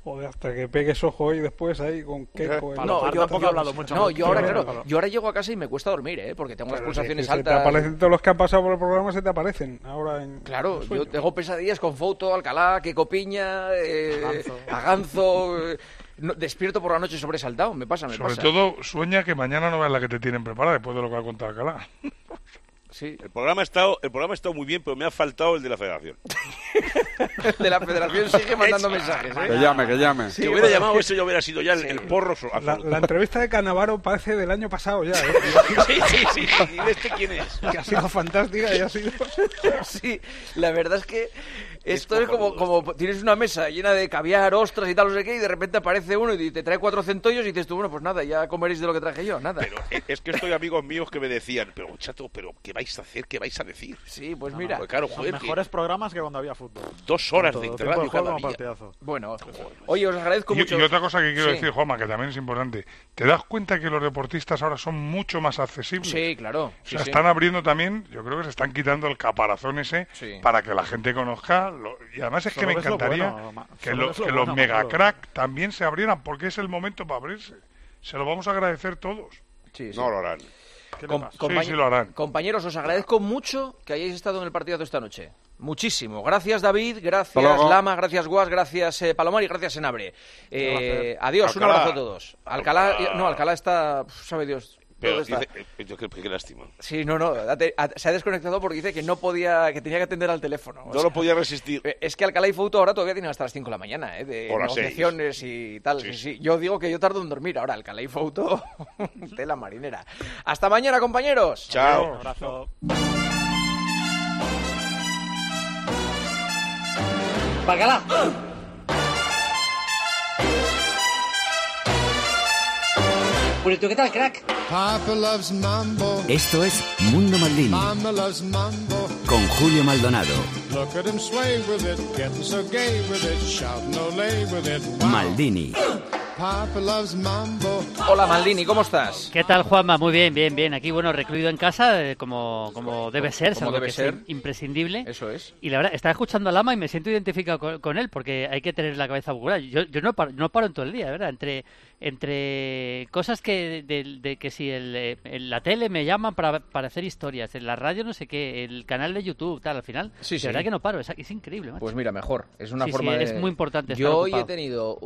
S6: Joder, hasta que pegues ojo y después ahí con Keiko.
S3: Yo tampoco he hablado mucho. No, yo ahora llego a casa y me cuesta dormir, porque tengo las pulsaciones altas.
S6: Te aparecen todos los que han pasado por el programa, se te aparecen ahora
S3: Claro, yo tengo pesadillas con Fouto, Alcalá, Keiko Piña, Aganzo. Despierto por la noche sobresaltado, me pasa.
S5: Sobre todo, sueña que mañana no veas la que te tienen preparada después de lo que ha contado Alcalá.
S4: Sí. El programa ha estado muy bien, pero me ha faltado el de la Federación.
S3: El de la Federación sigue mandando mensajes.
S9: Que llame.
S4: Si hubiera llamado eso, yo hubiera sido ya el porro.
S6: La entrevista de Cannavaro parece del año pasado ya.
S4: Sí. ¿Y este quién es?
S6: Que ha sido fantástica y ha sido...
S3: Sí, la verdad es que esto es como tienes una mesa llena de caviar, ostras y tal, no sé qué, y de repente aparece uno y te trae 4 centollos y dices tú, bueno, pues nada, ya comeréis de lo que traje yo, nada.
S4: Pero es que estoy amigos míos que me decían, pero chato, ¿qué vais a hacer? ¿Qué vais a decir?
S3: Sí, pues mira.
S4: Pues claro,
S20: son mejores programas que cuando había fútbol.
S4: 2 horas de interradio cada día.
S3: Bueno, oye, os agradezco mucho.
S5: Y otra cosa que quiero decir, Juanma, que también es importante, ¿te das cuenta que los deportistas ahora son mucho más accesibles?
S3: Sí, claro.
S5: O sea, están abriendo también, yo creo que se están quitando el caparazón ese para que la gente conozca, y además es que me encantaría que los megacrack también se abrieran, porque es el momento para abrirse. Se lo vamos a agradecer todos.
S4: Sí. No lo harán.
S5: Sí, lo harán.
S3: Compañeros, os agradezco mucho que hayáis estado en el partido de esta noche. Muchísimo. Gracias, David. Gracias, Lama. Gracias, Guas. Gracias, Palomar. Y gracias, Senabre. Adiós. Alcalá. Un abrazo a todos. Alcalá está... sabe Dios...
S4: Pero qué lástima.
S3: Sí, se ha desconectado porque dice que no podía, que tenía que atender al teléfono.
S4: No lo podía resistir.
S3: Es que Alcalá y Fouto ahora todavía tienen hasta las 5 de la mañana, de negociaciones 6. Y tal. Sí. Yo digo que yo tardo en dormir. Ahora Alcalá y Fouto, tela marinera. Hasta mañana, compañeros.
S4: Chao.
S20: Un abrazo.
S3: Alcalá. ¿Qué tal, crack?
S21: Esto es Mundo Maldini con Julio Maldonado. Maldini.
S3: Hola, Maldini, ¿cómo estás?
S22: ¿Qué tal, Juanma? Muy bien. Aquí, recluido en casa, como debe ser,
S3: como debe ser.
S22: Es imprescindible.
S3: Eso es.
S22: Y la verdad, estaba escuchando a Lama y me siento identificado con él, porque hay que tener la cabeza buguada. Yo no paro en todo el día, ¿verdad? Entre cosas que si la tele me llaman para hacer historias, en la radio no sé qué, el canal de YouTube, tal, al final, de verdad que no paro, es increíble, macho.
S3: Pues mira, mejor, es una forma de...
S22: es muy importante estar
S3: Yo
S22: ocupado.
S3: hoy he tenido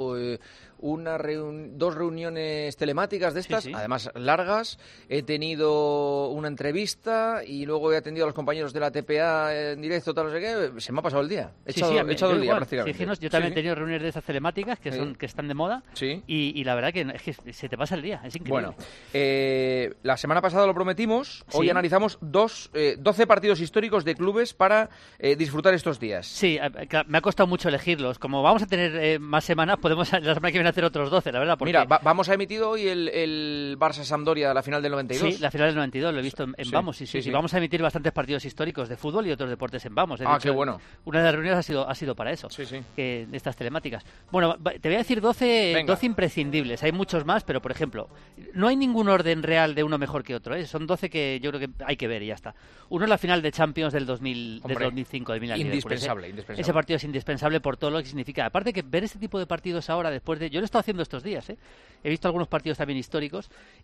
S3: 2 reuniones telemáticas de estas, además largas, he tenido una entrevista y luego he atendido a los compañeros de la TPA en directo, tal, no sé qué, se me ha pasado el día, he echado el día prácticamente.
S22: Yo también he tenido reuniones de esas telemáticas que están de moda y la verdad que se te pasa el día, es increíble.
S3: Bueno, la semana pasada lo prometimos, hoy analizamos 12 partidos históricos de clubes para disfrutar estos días.
S22: Sí, me ha costado mucho elegirlos, como vamos a tener más semanas, podemos la semana que viene hacer otros 12, la verdad. Porque...
S3: Mira, vamos a emitir hoy el Barça-Sampdoria, la final del 92.
S22: Sí, la final del 92, lo he visto en Vamos, sí. Vamos a emitir bastantes partidos históricos de fútbol y otros deportes en Vamos.
S3: Qué bueno.
S22: Una de las reuniones ha sido para eso, de estas telemáticas. Bueno, te voy a decir 12 imprescindibles, hay muchos más, pero por ejemplo, no hay ningún orden real de uno mejor que otro, son 12 que yo creo que hay que ver y ya está. Uno es la final de Champions del 2005 de Milan.
S3: Indispensable.
S22: Ese partido es indispensable por todo lo que significa. Aparte que ver este tipo de partidos ahora, después de... Yo lo he estado haciendo estos días, he visto algunos partidos también históricos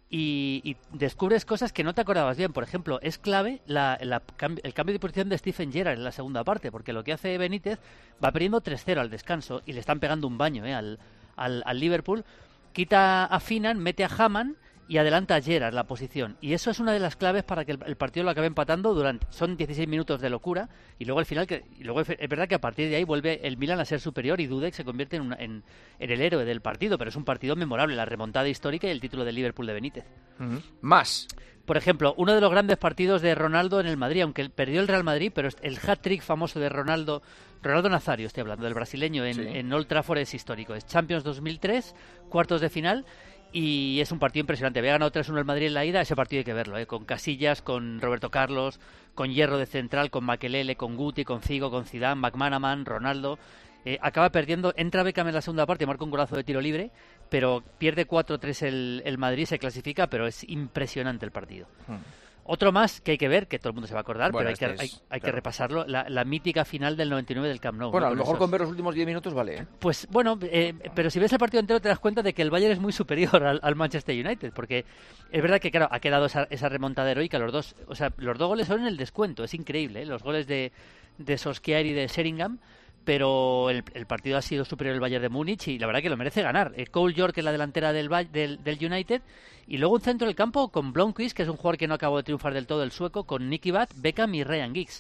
S22: y descubres cosas que no te acordabas bien. Por ejemplo, es clave el cambio de posición de Steven Gerrard en la segunda parte, porque lo que hace Benítez va perdiendo 3-0 al descanso y le están pegando un baño al Liverpool. Quita a Finan, mete a Hamann y adelanta a Gerrard la posición. Y eso es una de las claves para que el partido lo acabe empatando son 16 minutos de locura y luego al final es verdad que a partir de ahí vuelve el Milan a ser superior y Dudek se convierte en el héroe del partido, pero es un partido memorable, la remontada histórica y el título del Liverpool de Benítez.
S3: Más.
S22: Por ejemplo, uno de los grandes partidos de Ronaldo en el Madrid, aunque perdió el Real Madrid, pero el hat-trick famoso de Ronaldo Nazario, estoy hablando, del brasileño en Old Trafford es histórico. Es Champions 2003, cuartos de final. Y es un partido impresionante. Había ganado 3-1 el Madrid en la ida. Ese partido hay que verlo, con Casillas, con Roberto Carlos, con Hierro de central, con Makelele, con Guti, con Figo, con Zidane, McManaman, Ronaldo. Acaba perdiendo, entra Beckham en la segunda parte, marca un golazo de tiro libre, pero pierde 4-3 el Madrid, se clasifica, pero es impresionante el partido. Otro más que hay que ver, que todo el mundo se va a acordar, pero hay que repasarlo, la mítica final del 99 del Camp Nou.
S3: Bueno, a lo mejor con ver los últimos 10 minutos vale, ¿eh?
S22: Pues bueno, pero si ves el partido entero te das cuenta de que el Bayern es muy superior al Manchester United, porque es verdad que, claro, ha quedado esa remontada heroica. Los dos goles son en el descuento, es increíble, ¿eh? Los goles de Solskjaer y de Sheringham, pero el partido ha sido superior al Bayern de Múnich y la verdad que lo merece ganar. Cole York en la delantera del United, y luego un centro del campo con Blomqvist, que es un jugador que no acabó de triunfar del todo, el sueco, con Nicky Butt, Beckham y Ryan Giggs.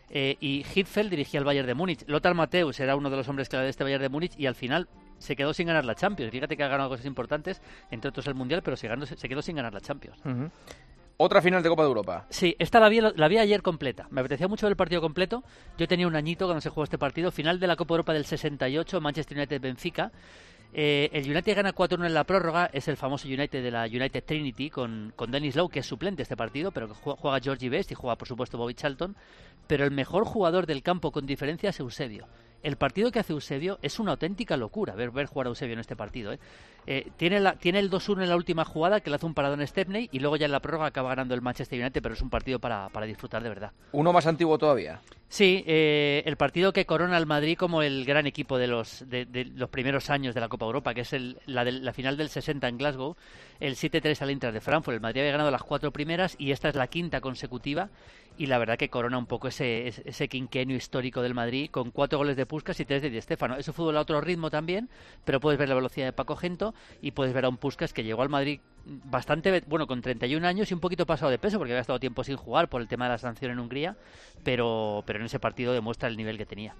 S22: Y Hitzfeld dirigía al Bayern de Múnich. Lothar Matthäus era uno de los hombres clave de este Bayern de Múnich y al final se quedó sin ganar la Champions. Fíjate que ha ganado cosas importantes, entre otros el Mundial, pero se quedó sin ganar la Champions.
S3: Uh-huh. Otra final de Copa de Europa.
S22: Sí, esta la vi ayer completa. Me apetecía mucho ver el partido completo. Yo tenía un añito cuando se jugó este partido. Final de la Copa de Europa del 68, Manchester United-Benfica. El United gana 4-1 en la prórroga. Es el famoso United de la United Trinity con Dennis Lowe, que es suplente este partido, pero que juega Georgie Best y juega, por supuesto, Bobby Charlton. Pero el mejor jugador del campo con diferencia es Eusebio. El partido que hace Eusebio es una auténtica locura ver jugar a Eusebio en este partido, ¿eh? Tiene el 2-1 en la última jugada, que le hace un paradón Stepney, y luego ya en la prórroga acaba ganando el Manchester United, pero es un partido para disfrutar de verdad.
S3: ¿Uno más antiguo todavía?
S22: Sí, el partido que corona al Madrid como el gran equipo de los primeros años de la Copa Europa, que es la final del 60 en Glasgow, el 7-3 al Eintracht de Frankfurt. El Madrid había ganado las 4 primeras y esta es la quinta consecutiva, y la verdad que corona un poco ese quinquenio histórico del Madrid con 4 goles de Puskás y 3 de Di Stéfano. Eso fútbol a otro ritmo también, pero puedes ver la velocidad de Paco Gento y puedes ver a un Puskás que llegó al Madrid bastante, bueno, con 31 años y un poquito pasado de peso porque había estado tiempo sin jugar por el tema de la sanción en Hungría, pero en ese partido demuestra el nivel que tenía.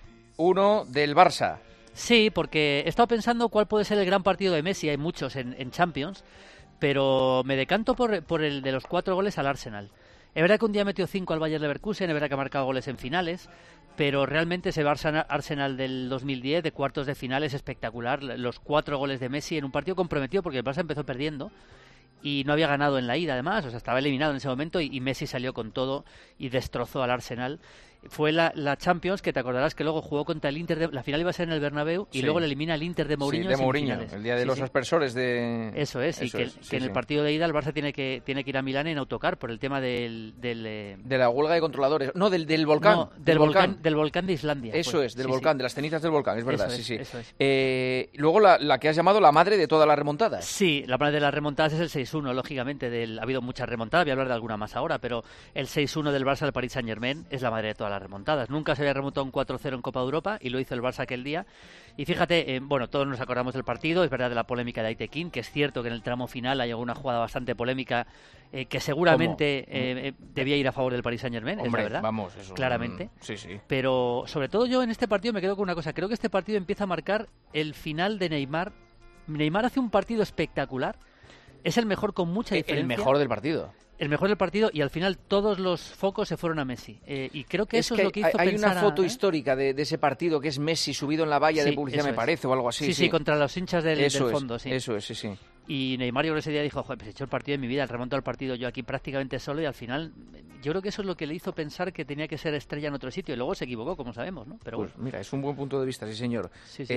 S3: Uno del Barça.
S22: Sí, porque he estado pensando cuál puede ser el gran partido de Messi. Hay muchos en Champions, pero me decanto por el de los 4 goles al Arsenal. Es verdad que un día metió 5 al Bayer Leverkusen, es verdad que ha marcado goles en finales, pero realmente ese Barça Arsenal del 2010 de cuartos de final es espectacular. Los 4 goles de Messi en un partido comprometido porque el Barça empezó perdiendo y no había ganado en la ida además, o sea, estaba eliminado en ese momento y Messi salió con todo y destrozó al Arsenal. Fue la Champions, que te acordarás que luego jugó contra el Inter, la final iba a ser en el Bernabéu y luego le elimina el Inter de Mourinho.
S3: Sí, de Mourinho, el día de los aspersores de...
S22: Eso es, en el partido de ida el Barça tiene que ir a Milán en autocar por el tema de
S3: la huelga de controladores. No, del volcán.
S22: No, del volcán de Islandia.
S3: Eso es, del volcán, de las cenizas del volcán, es verdad,
S22: eso es.
S3: Luego la que has llamado la madre de todas las remontadas.
S22: Sí, la madre de las remontadas es el 6-1, lógicamente. Ha habido muchas remontadas, voy a hablar de alguna más ahora, pero el 6-1 del Barça al Paris Saint-Germain es la madre de todas las remontadas. Nunca se había remontado un 4-0 en Copa de Europa y lo hizo el Barça aquel día. Y fíjate, bueno, todos nos acordamos del partido, es verdad, de la polémica de Aitekin, que es cierto que en el tramo final ha llegado una jugada bastante polémica que seguramente debía ir a favor del Paris Saint-Germain, es la verdad.
S3: Vamos, eso,
S22: claramente.
S3: Sí.
S22: Pero sobre todo yo en este partido me quedo con una cosa, creo que este partido empieza a marcar el final de Neymar. Neymar hace un partido espectacular, es el mejor con mucha diferencia.
S3: El mejor del partido.
S22: El mejor del partido y al final todos los focos se fueron a Messi. Y creo que eso es lo que hizo
S3: hay
S22: pensar
S3: una foto histórica de ese partido que es Messi subido en la valla de publicidad, me parece, o algo así.
S22: Sí, contra los hinchas del fondo. Sí.
S3: Eso es, sí.
S22: Y Neymar ese día dijo, joder, pues he hecho el partido de mi vida, el remonto al partido yo aquí prácticamente solo y al final yo creo que eso es lo que le hizo pensar que tenía que ser estrella en otro sitio y luego se equivocó, como sabemos, ¿no? Pero
S3: pues mira, es un buen punto de vista, sí señor.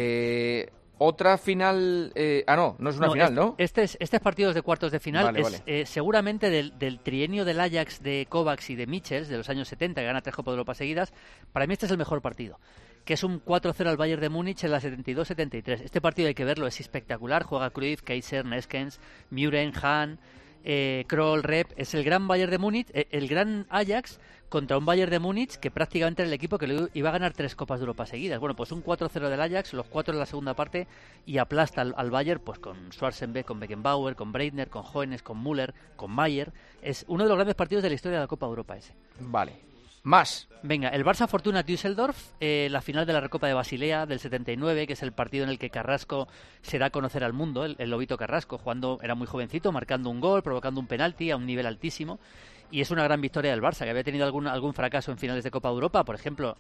S22: Sí.
S3: Otra final... no es una final, ¿no?
S22: Este partido de cuartos de final
S3: vale.
S22: Seguramente del trienio del Ajax de Kovacs y de Michels de los años 70, que gana 3 Copas de Europa seguidas. Para mí este es el mejor partido, que es un 4-0 al Bayern de Múnich en la 72-73. Este partido hay que verlo, es espectacular. Juega Cruyff, Kaiser, Neskens, Muren, Hahn, Kroll, Rep. Es el gran Bayern de Múnich, el gran Ajax contra un Bayern de Múnich que prácticamente era el equipo que le iba a ganar 3 Copas de Europa seguidas. Bueno, pues un 4-0 del Ajax, los 4 en la segunda parte y aplasta al Bayern pues con Schwarzenbeck, con Beckenbauer, con Breitner, con Hoeneß, con Müller, con Mayer. Es uno de los grandes partidos de la historia de la Copa de Europa ese.
S3: Vale. Más.
S22: Venga, el Barça Fortuna Düsseldorf, la final de la Recopa de Basilea del 79, que es el partido en el que Carrasco se da a conocer al mundo, el Lobito Carrasco, jugando, era muy jovencito, marcando un gol, provocando un penalti a un nivel altísimo. Y es una gran victoria del Barça, que había tenido algún fracaso en finales de Copa de Europa, por ejemplo,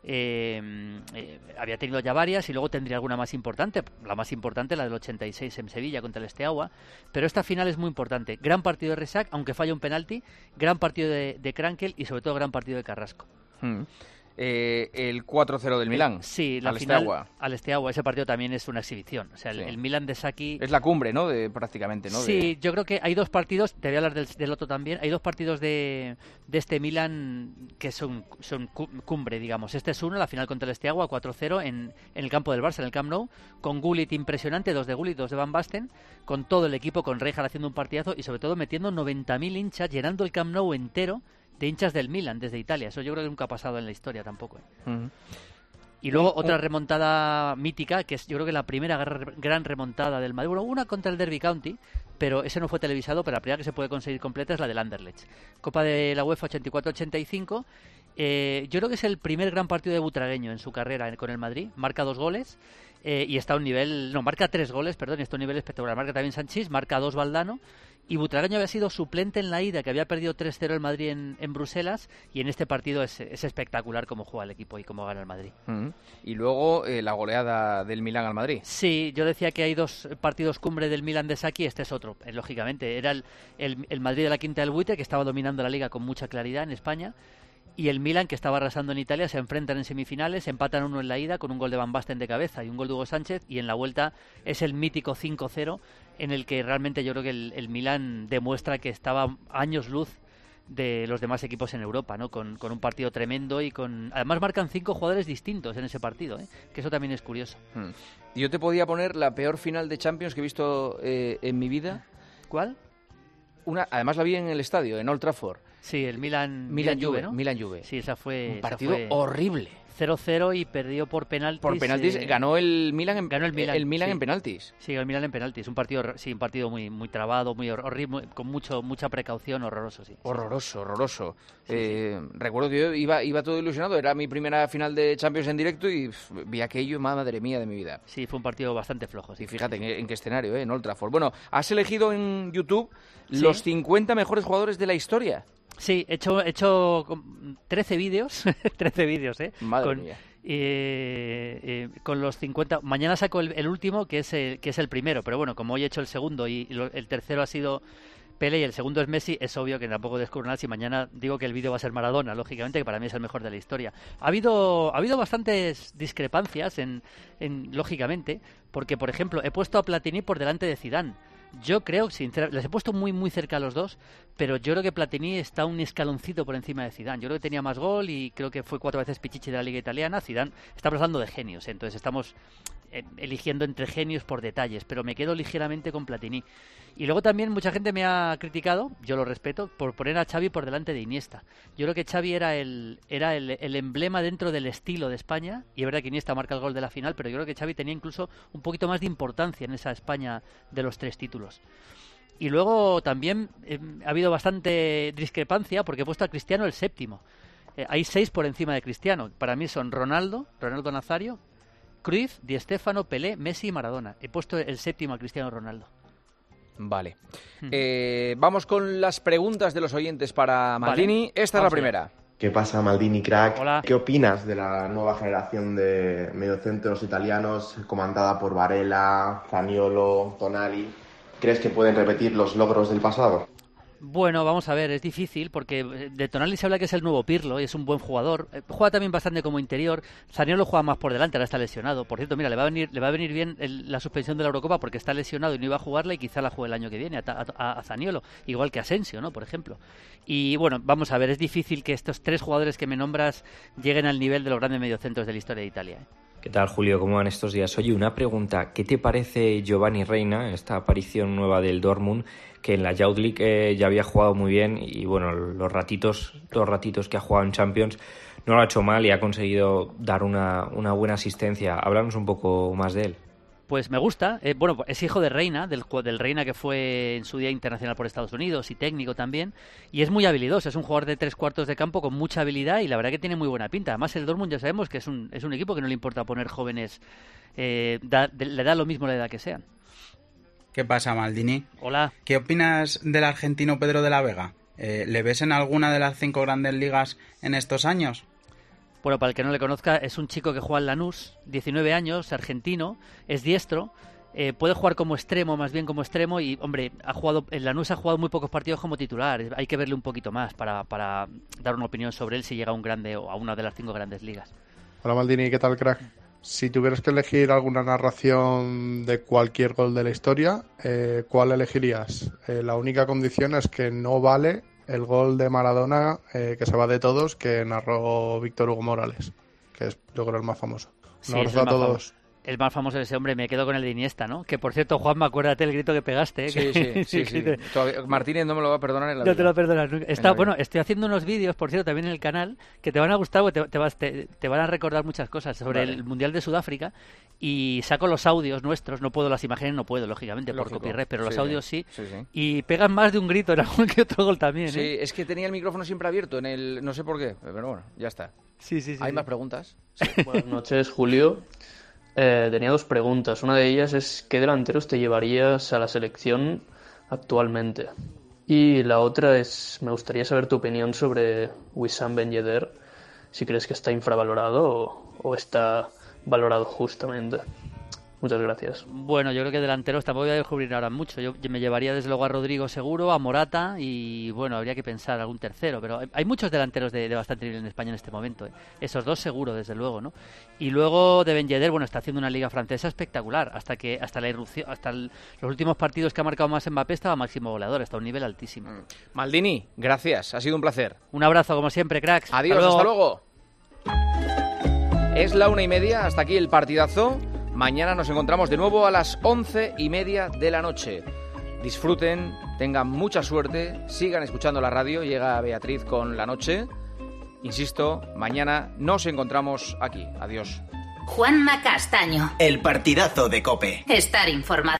S22: había tenido ya varias y luego tendría alguna más importante, la más importante la del 86 en Sevilla contra el Steaua, pero esta final es muy importante. Gran partido de Resac, aunque falla un penalti, gran partido de Krankel y sobre todo gran partido de Carrasco.
S3: el 4-0 del Milán.
S22: Sí, la final al Steaua. Ese partido también es una exhibición. O sea, el Milán de Sacchi...
S3: Es la cumbre, ¿no? Prácticamente, ¿no?
S22: Sí, yo creo que hay dos partidos, te voy a hablar del otro también, hay dos partidos de este Milán que son cumbre, digamos. Este es uno, la final contra el Steaua, 4-0 en el campo del Barça, en el Camp Nou, con Gullit impresionante, 2 de Gullit, 2 de Van Basten, con todo el equipo, con Rijkaard haciendo un partidazo y sobre todo metiendo 90.000 hinchas, llenando el Camp Nou entero de hinchas del Milan desde Italia. Eso yo creo que nunca ha pasado en la historia tampoco. Y luego otra remontada mítica, que es yo creo que la primera gran remontada del Madrid. Bueno, una contra el Derby County, pero ese no fue televisado, pero la primera que se puede conseguir completa es la del Anderlecht. Copa de la UEFA 84-85. Yo creo que es el primer gran partido de Butragueño en su carrera con el Madrid. Marca 2 goles y está a un nivel... No, marca 3 goles, perdón, y está a un nivel espectacular. Marca también Sanchís, marca 2 Valdano. Y Butragueño había sido suplente en la ida, que había perdido 3-0 el Madrid en Bruselas, y en este partido es espectacular cómo juega el equipo y cómo gana el Madrid.
S3: Y luego la goleada del Milán al Madrid.
S22: Sí, yo decía que hay 2 partidos cumbre del Milán de Sacchi, este es otro, lógicamente. Era el Madrid de la Quinta del Buitre, que estaba dominando la Liga con mucha claridad en España, y el Milan, que estaba arrasando en Italia, se enfrentan en semifinales, empatan 1 en la ida con un gol de Van Basten de cabeza y un gol de Hugo Sánchez, y en la vuelta es el mítico 5-0 en el que realmente yo creo que el Milan demuestra que estaba años luz de los demás equipos en Europa, ¿no? Con un partido tremendo y además marcan 5 jugadores distintos en ese partido, que eso también es curioso.
S3: Yo te podía poner la peor final de Champions que he visto en mi vida.
S22: ¿Cuál?
S3: Además la vi en el estadio, en Old Trafford.
S22: Sí, el Milan Juve, ¿no?
S3: Milan Juve.
S22: Sí, esa fue...
S3: Un partido horrible.
S22: 0-0 y perdió por penaltis.
S3: Por penaltis ganó el Milan en
S22: sí.
S3: En penaltis.
S22: Sí, el Milan en penaltis. Un partido muy muy trabado, muy horrible, con mucha precaución, horroroso, sí.
S3: Horroroso. Recuerdo que yo iba todo ilusionado, era mi primera final de Champions en directo y vi aquello, madre mía de mi vida.
S22: Sí, fue un partido bastante flojo. Sí.
S3: Y fíjate en qué escenario, en Old Trafford. Bueno, has elegido en YouTube los 50 mejores jugadores de la historia.
S22: Sí, he hecho 13 vídeos, 13 vídeos,
S3: Madre mía.
S22: Con los 50... Mañana saco el último, que es el primero, pero bueno, como hoy he hecho el segundo y el tercero ha sido Pelé y el segundo es Messi, es obvio que tampoco descubro nada si mañana digo que el vídeo va a ser Maradona, lógicamente, que para mí es el mejor de la historia. Ha habido bastantes discrepancias, lógicamente, porque, por ejemplo, he puesto a Platini por delante de Zidane. Yo creo, sinceramente, les he puesto muy muy cerca a los dos, pero yo creo que Platini está un escaloncito por encima de Zidane. Yo creo que tenía más gol y creo que fue 4 veces Pichichi de la Liga Italiana. Zidane está hablando de genios, entonces estamos eligiendo entre genios por detalles, pero me quedo ligeramente con Platini. Y luego también mucha gente me ha criticado, yo lo respeto, por poner a Xavi por delante de Iniesta. Yo creo que Xavi era el emblema dentro del estilo de España, y es verdad que Iniesta marca el gol de la final, pero yo creo que Xavi tenía incluso un poquito más de importancia en esa España de los 3 títulos. Y luego también ha habido bastante discrepancia porque he puesto a Cristiano el 7º. Hay 6 por encima de Cristiano. Para mí son Ronaldo Nazario, Cruyff, Di Stéfano, Pelé, Messi y Maradona. He puesto el 7º a Cristiano Ronaldo.
S3: Vale. Vamos con las preguntas de los oyentes para Maldini. Vale. Esta es la primera.
S10: ¿Qué pasa, Maldini, crack?
S22: Hola.
S10: ¿Qué opinas de la nueva generación de mediocentros italianos comandada por Varela, Zaniolo, Tonali? ¿Crees que pueden repetir los logros del pasado?
S22: Bueno, vamos a ver, es difícil porque de Tonali se habla que es el nuevo Pirlo y es un buen jugador. Juega también bastante como interior. Zaniolo juega más por delante, ahora está lesionado. Por cierto, mira, le va a venir bien la suspensión de la Eurocopa porque está lesionado y no iba a jugarla y quizá la juegue el año que viene a Zaniolo, igual que Asensio, ¿no? Por ejemplo. Y bueno, vamos a ver, es difícil que estos 3 jugadores que me nombras lleguen al nivel de los grandes mediocentros de la historia de Italia.
S11: ¿Qué tal, Julio? ¿Cómo van estos días? Oye, una pregunta. ¿Qué te parece Giovanni Reina, esta aparición nueva del Dortmund, que en la Youth League ya había jugado muy bien y, bueno, los ratitos que ha jugado en Champions no lo ha hecho mal y ha conseguido dar una buena asistencia? Háblanos un poco más de él.
S22: Pues me gusta. Bueno, es hijo de Reina, del Reina que fue en su día internacional por Estados Unidos y técnico también. Y es muy habilidoso, es un jugador de 3 cuartos de campo con mucha habilidad y la verdad que tiene muy buena pinta. Además, el Dortmund ya sabemos que es un equipo que no le importa poner jóvenes, le da lo mismo la edad que sean.
S23: ¿Qué pasa, Maldini?
S22: Hola.
S23: ¿Qué opinas del argentino Pedro de la Vega? ¿Le ves en alguna de las 5 grandes ligas en estos años?
S22: Bueno, para el que no le conozca, es un chico que juega en Lanús, 19 años, argentino, es diestro, puede jugar como extremo, más bien como extremo, y hombre, en Lanús ha jugado muy pocos partidos como titular. Hay que verle un poquito más para dar una opinión sobre él si llega a un grande o a una de las 5 grandes ligas.
S8: Hola Maldini, ¿qué tal, crack? Si tuvieras que elegir alguna narración de cualquier gol de la historia, ¿cuál elegirías? La única condición es que no vale el gol de Maradona, que se va de todos, que narró Víctor Hugo Morales, que es, yo creo, el más famoso. Un abrazo a todos.
S22: El más famoso de ese hombre, me quedo con el de Iniesta, ¿no? Que por cierto, Juanma, acuérdate el grito que pegaste, ¿eh?
S3: Sí. Martínez no me lo va a perdonar en la vida.
S22: No te lo perdonas nunca. Bueno, estoy haciendo unos vídeos, por cierto, también en el canal, que te van a gustar, porque te van a recordar muchas cosas sobre el Mundial de Sudáfrica, y saco los audios nuestros, no puedo las imágenes, lógicamente, por copyright, pero los audios sí. Y pegan más de un grito en algún que otro gol también, ¿eh?
S3: Sí, es que tenía el micrófono siempre abierto, no sé por qué, pero bueno, ya está.
S22: Sí.
S3: ¿Hay más preguntas?
S12: Buenas noches, Julio. Tenía 2 preguntas. Una de ellas es ¿qué delanteros te llevarías a la selección actualmente? Y la otra es, me gustaría saber tu opinión sobre Wissam Ben Yedder, si crees que está infravalorado o está valorado justamente. Muchas gracias.
S22: Bueno, yo creo que delanteros tampoco voy a descubrir ahora mucho. Yo me llevaría desde luego a Rodrigo seguro, a Morata y bueno, habría que pensar algún tercero, pero hay muchos delanteros de bastante nivel en España en este momento, ¿eh? Esos 2 seguro, desde luego, ¿no? Y luego de Ben Yedder, bueno, está haciendo una liga francesa espectacular, hasta la irrupción, los últimos partidos que ha marcado más Mbappé estaba máximo goleador, está a un nivel altísimo.
S3: Maldini, gracias, ha sido un placer.
S22: Un abrazo como siempre, cracks.
S3: Adiós, hasta luego. Es la 1:30, hasta aquí el partidazo. Mañana nos encontramos de nuevo a las 11:30 de la noche. Disfruten, tengan mucha suerte, sigan escuchando la radio. Llega Beatriz con La Noche. Insisto, mañana nos encontramos aquí. Adiós.
S1: Juanma Castaño.
S2: El partidazo de COPE.
S1: Estar informado.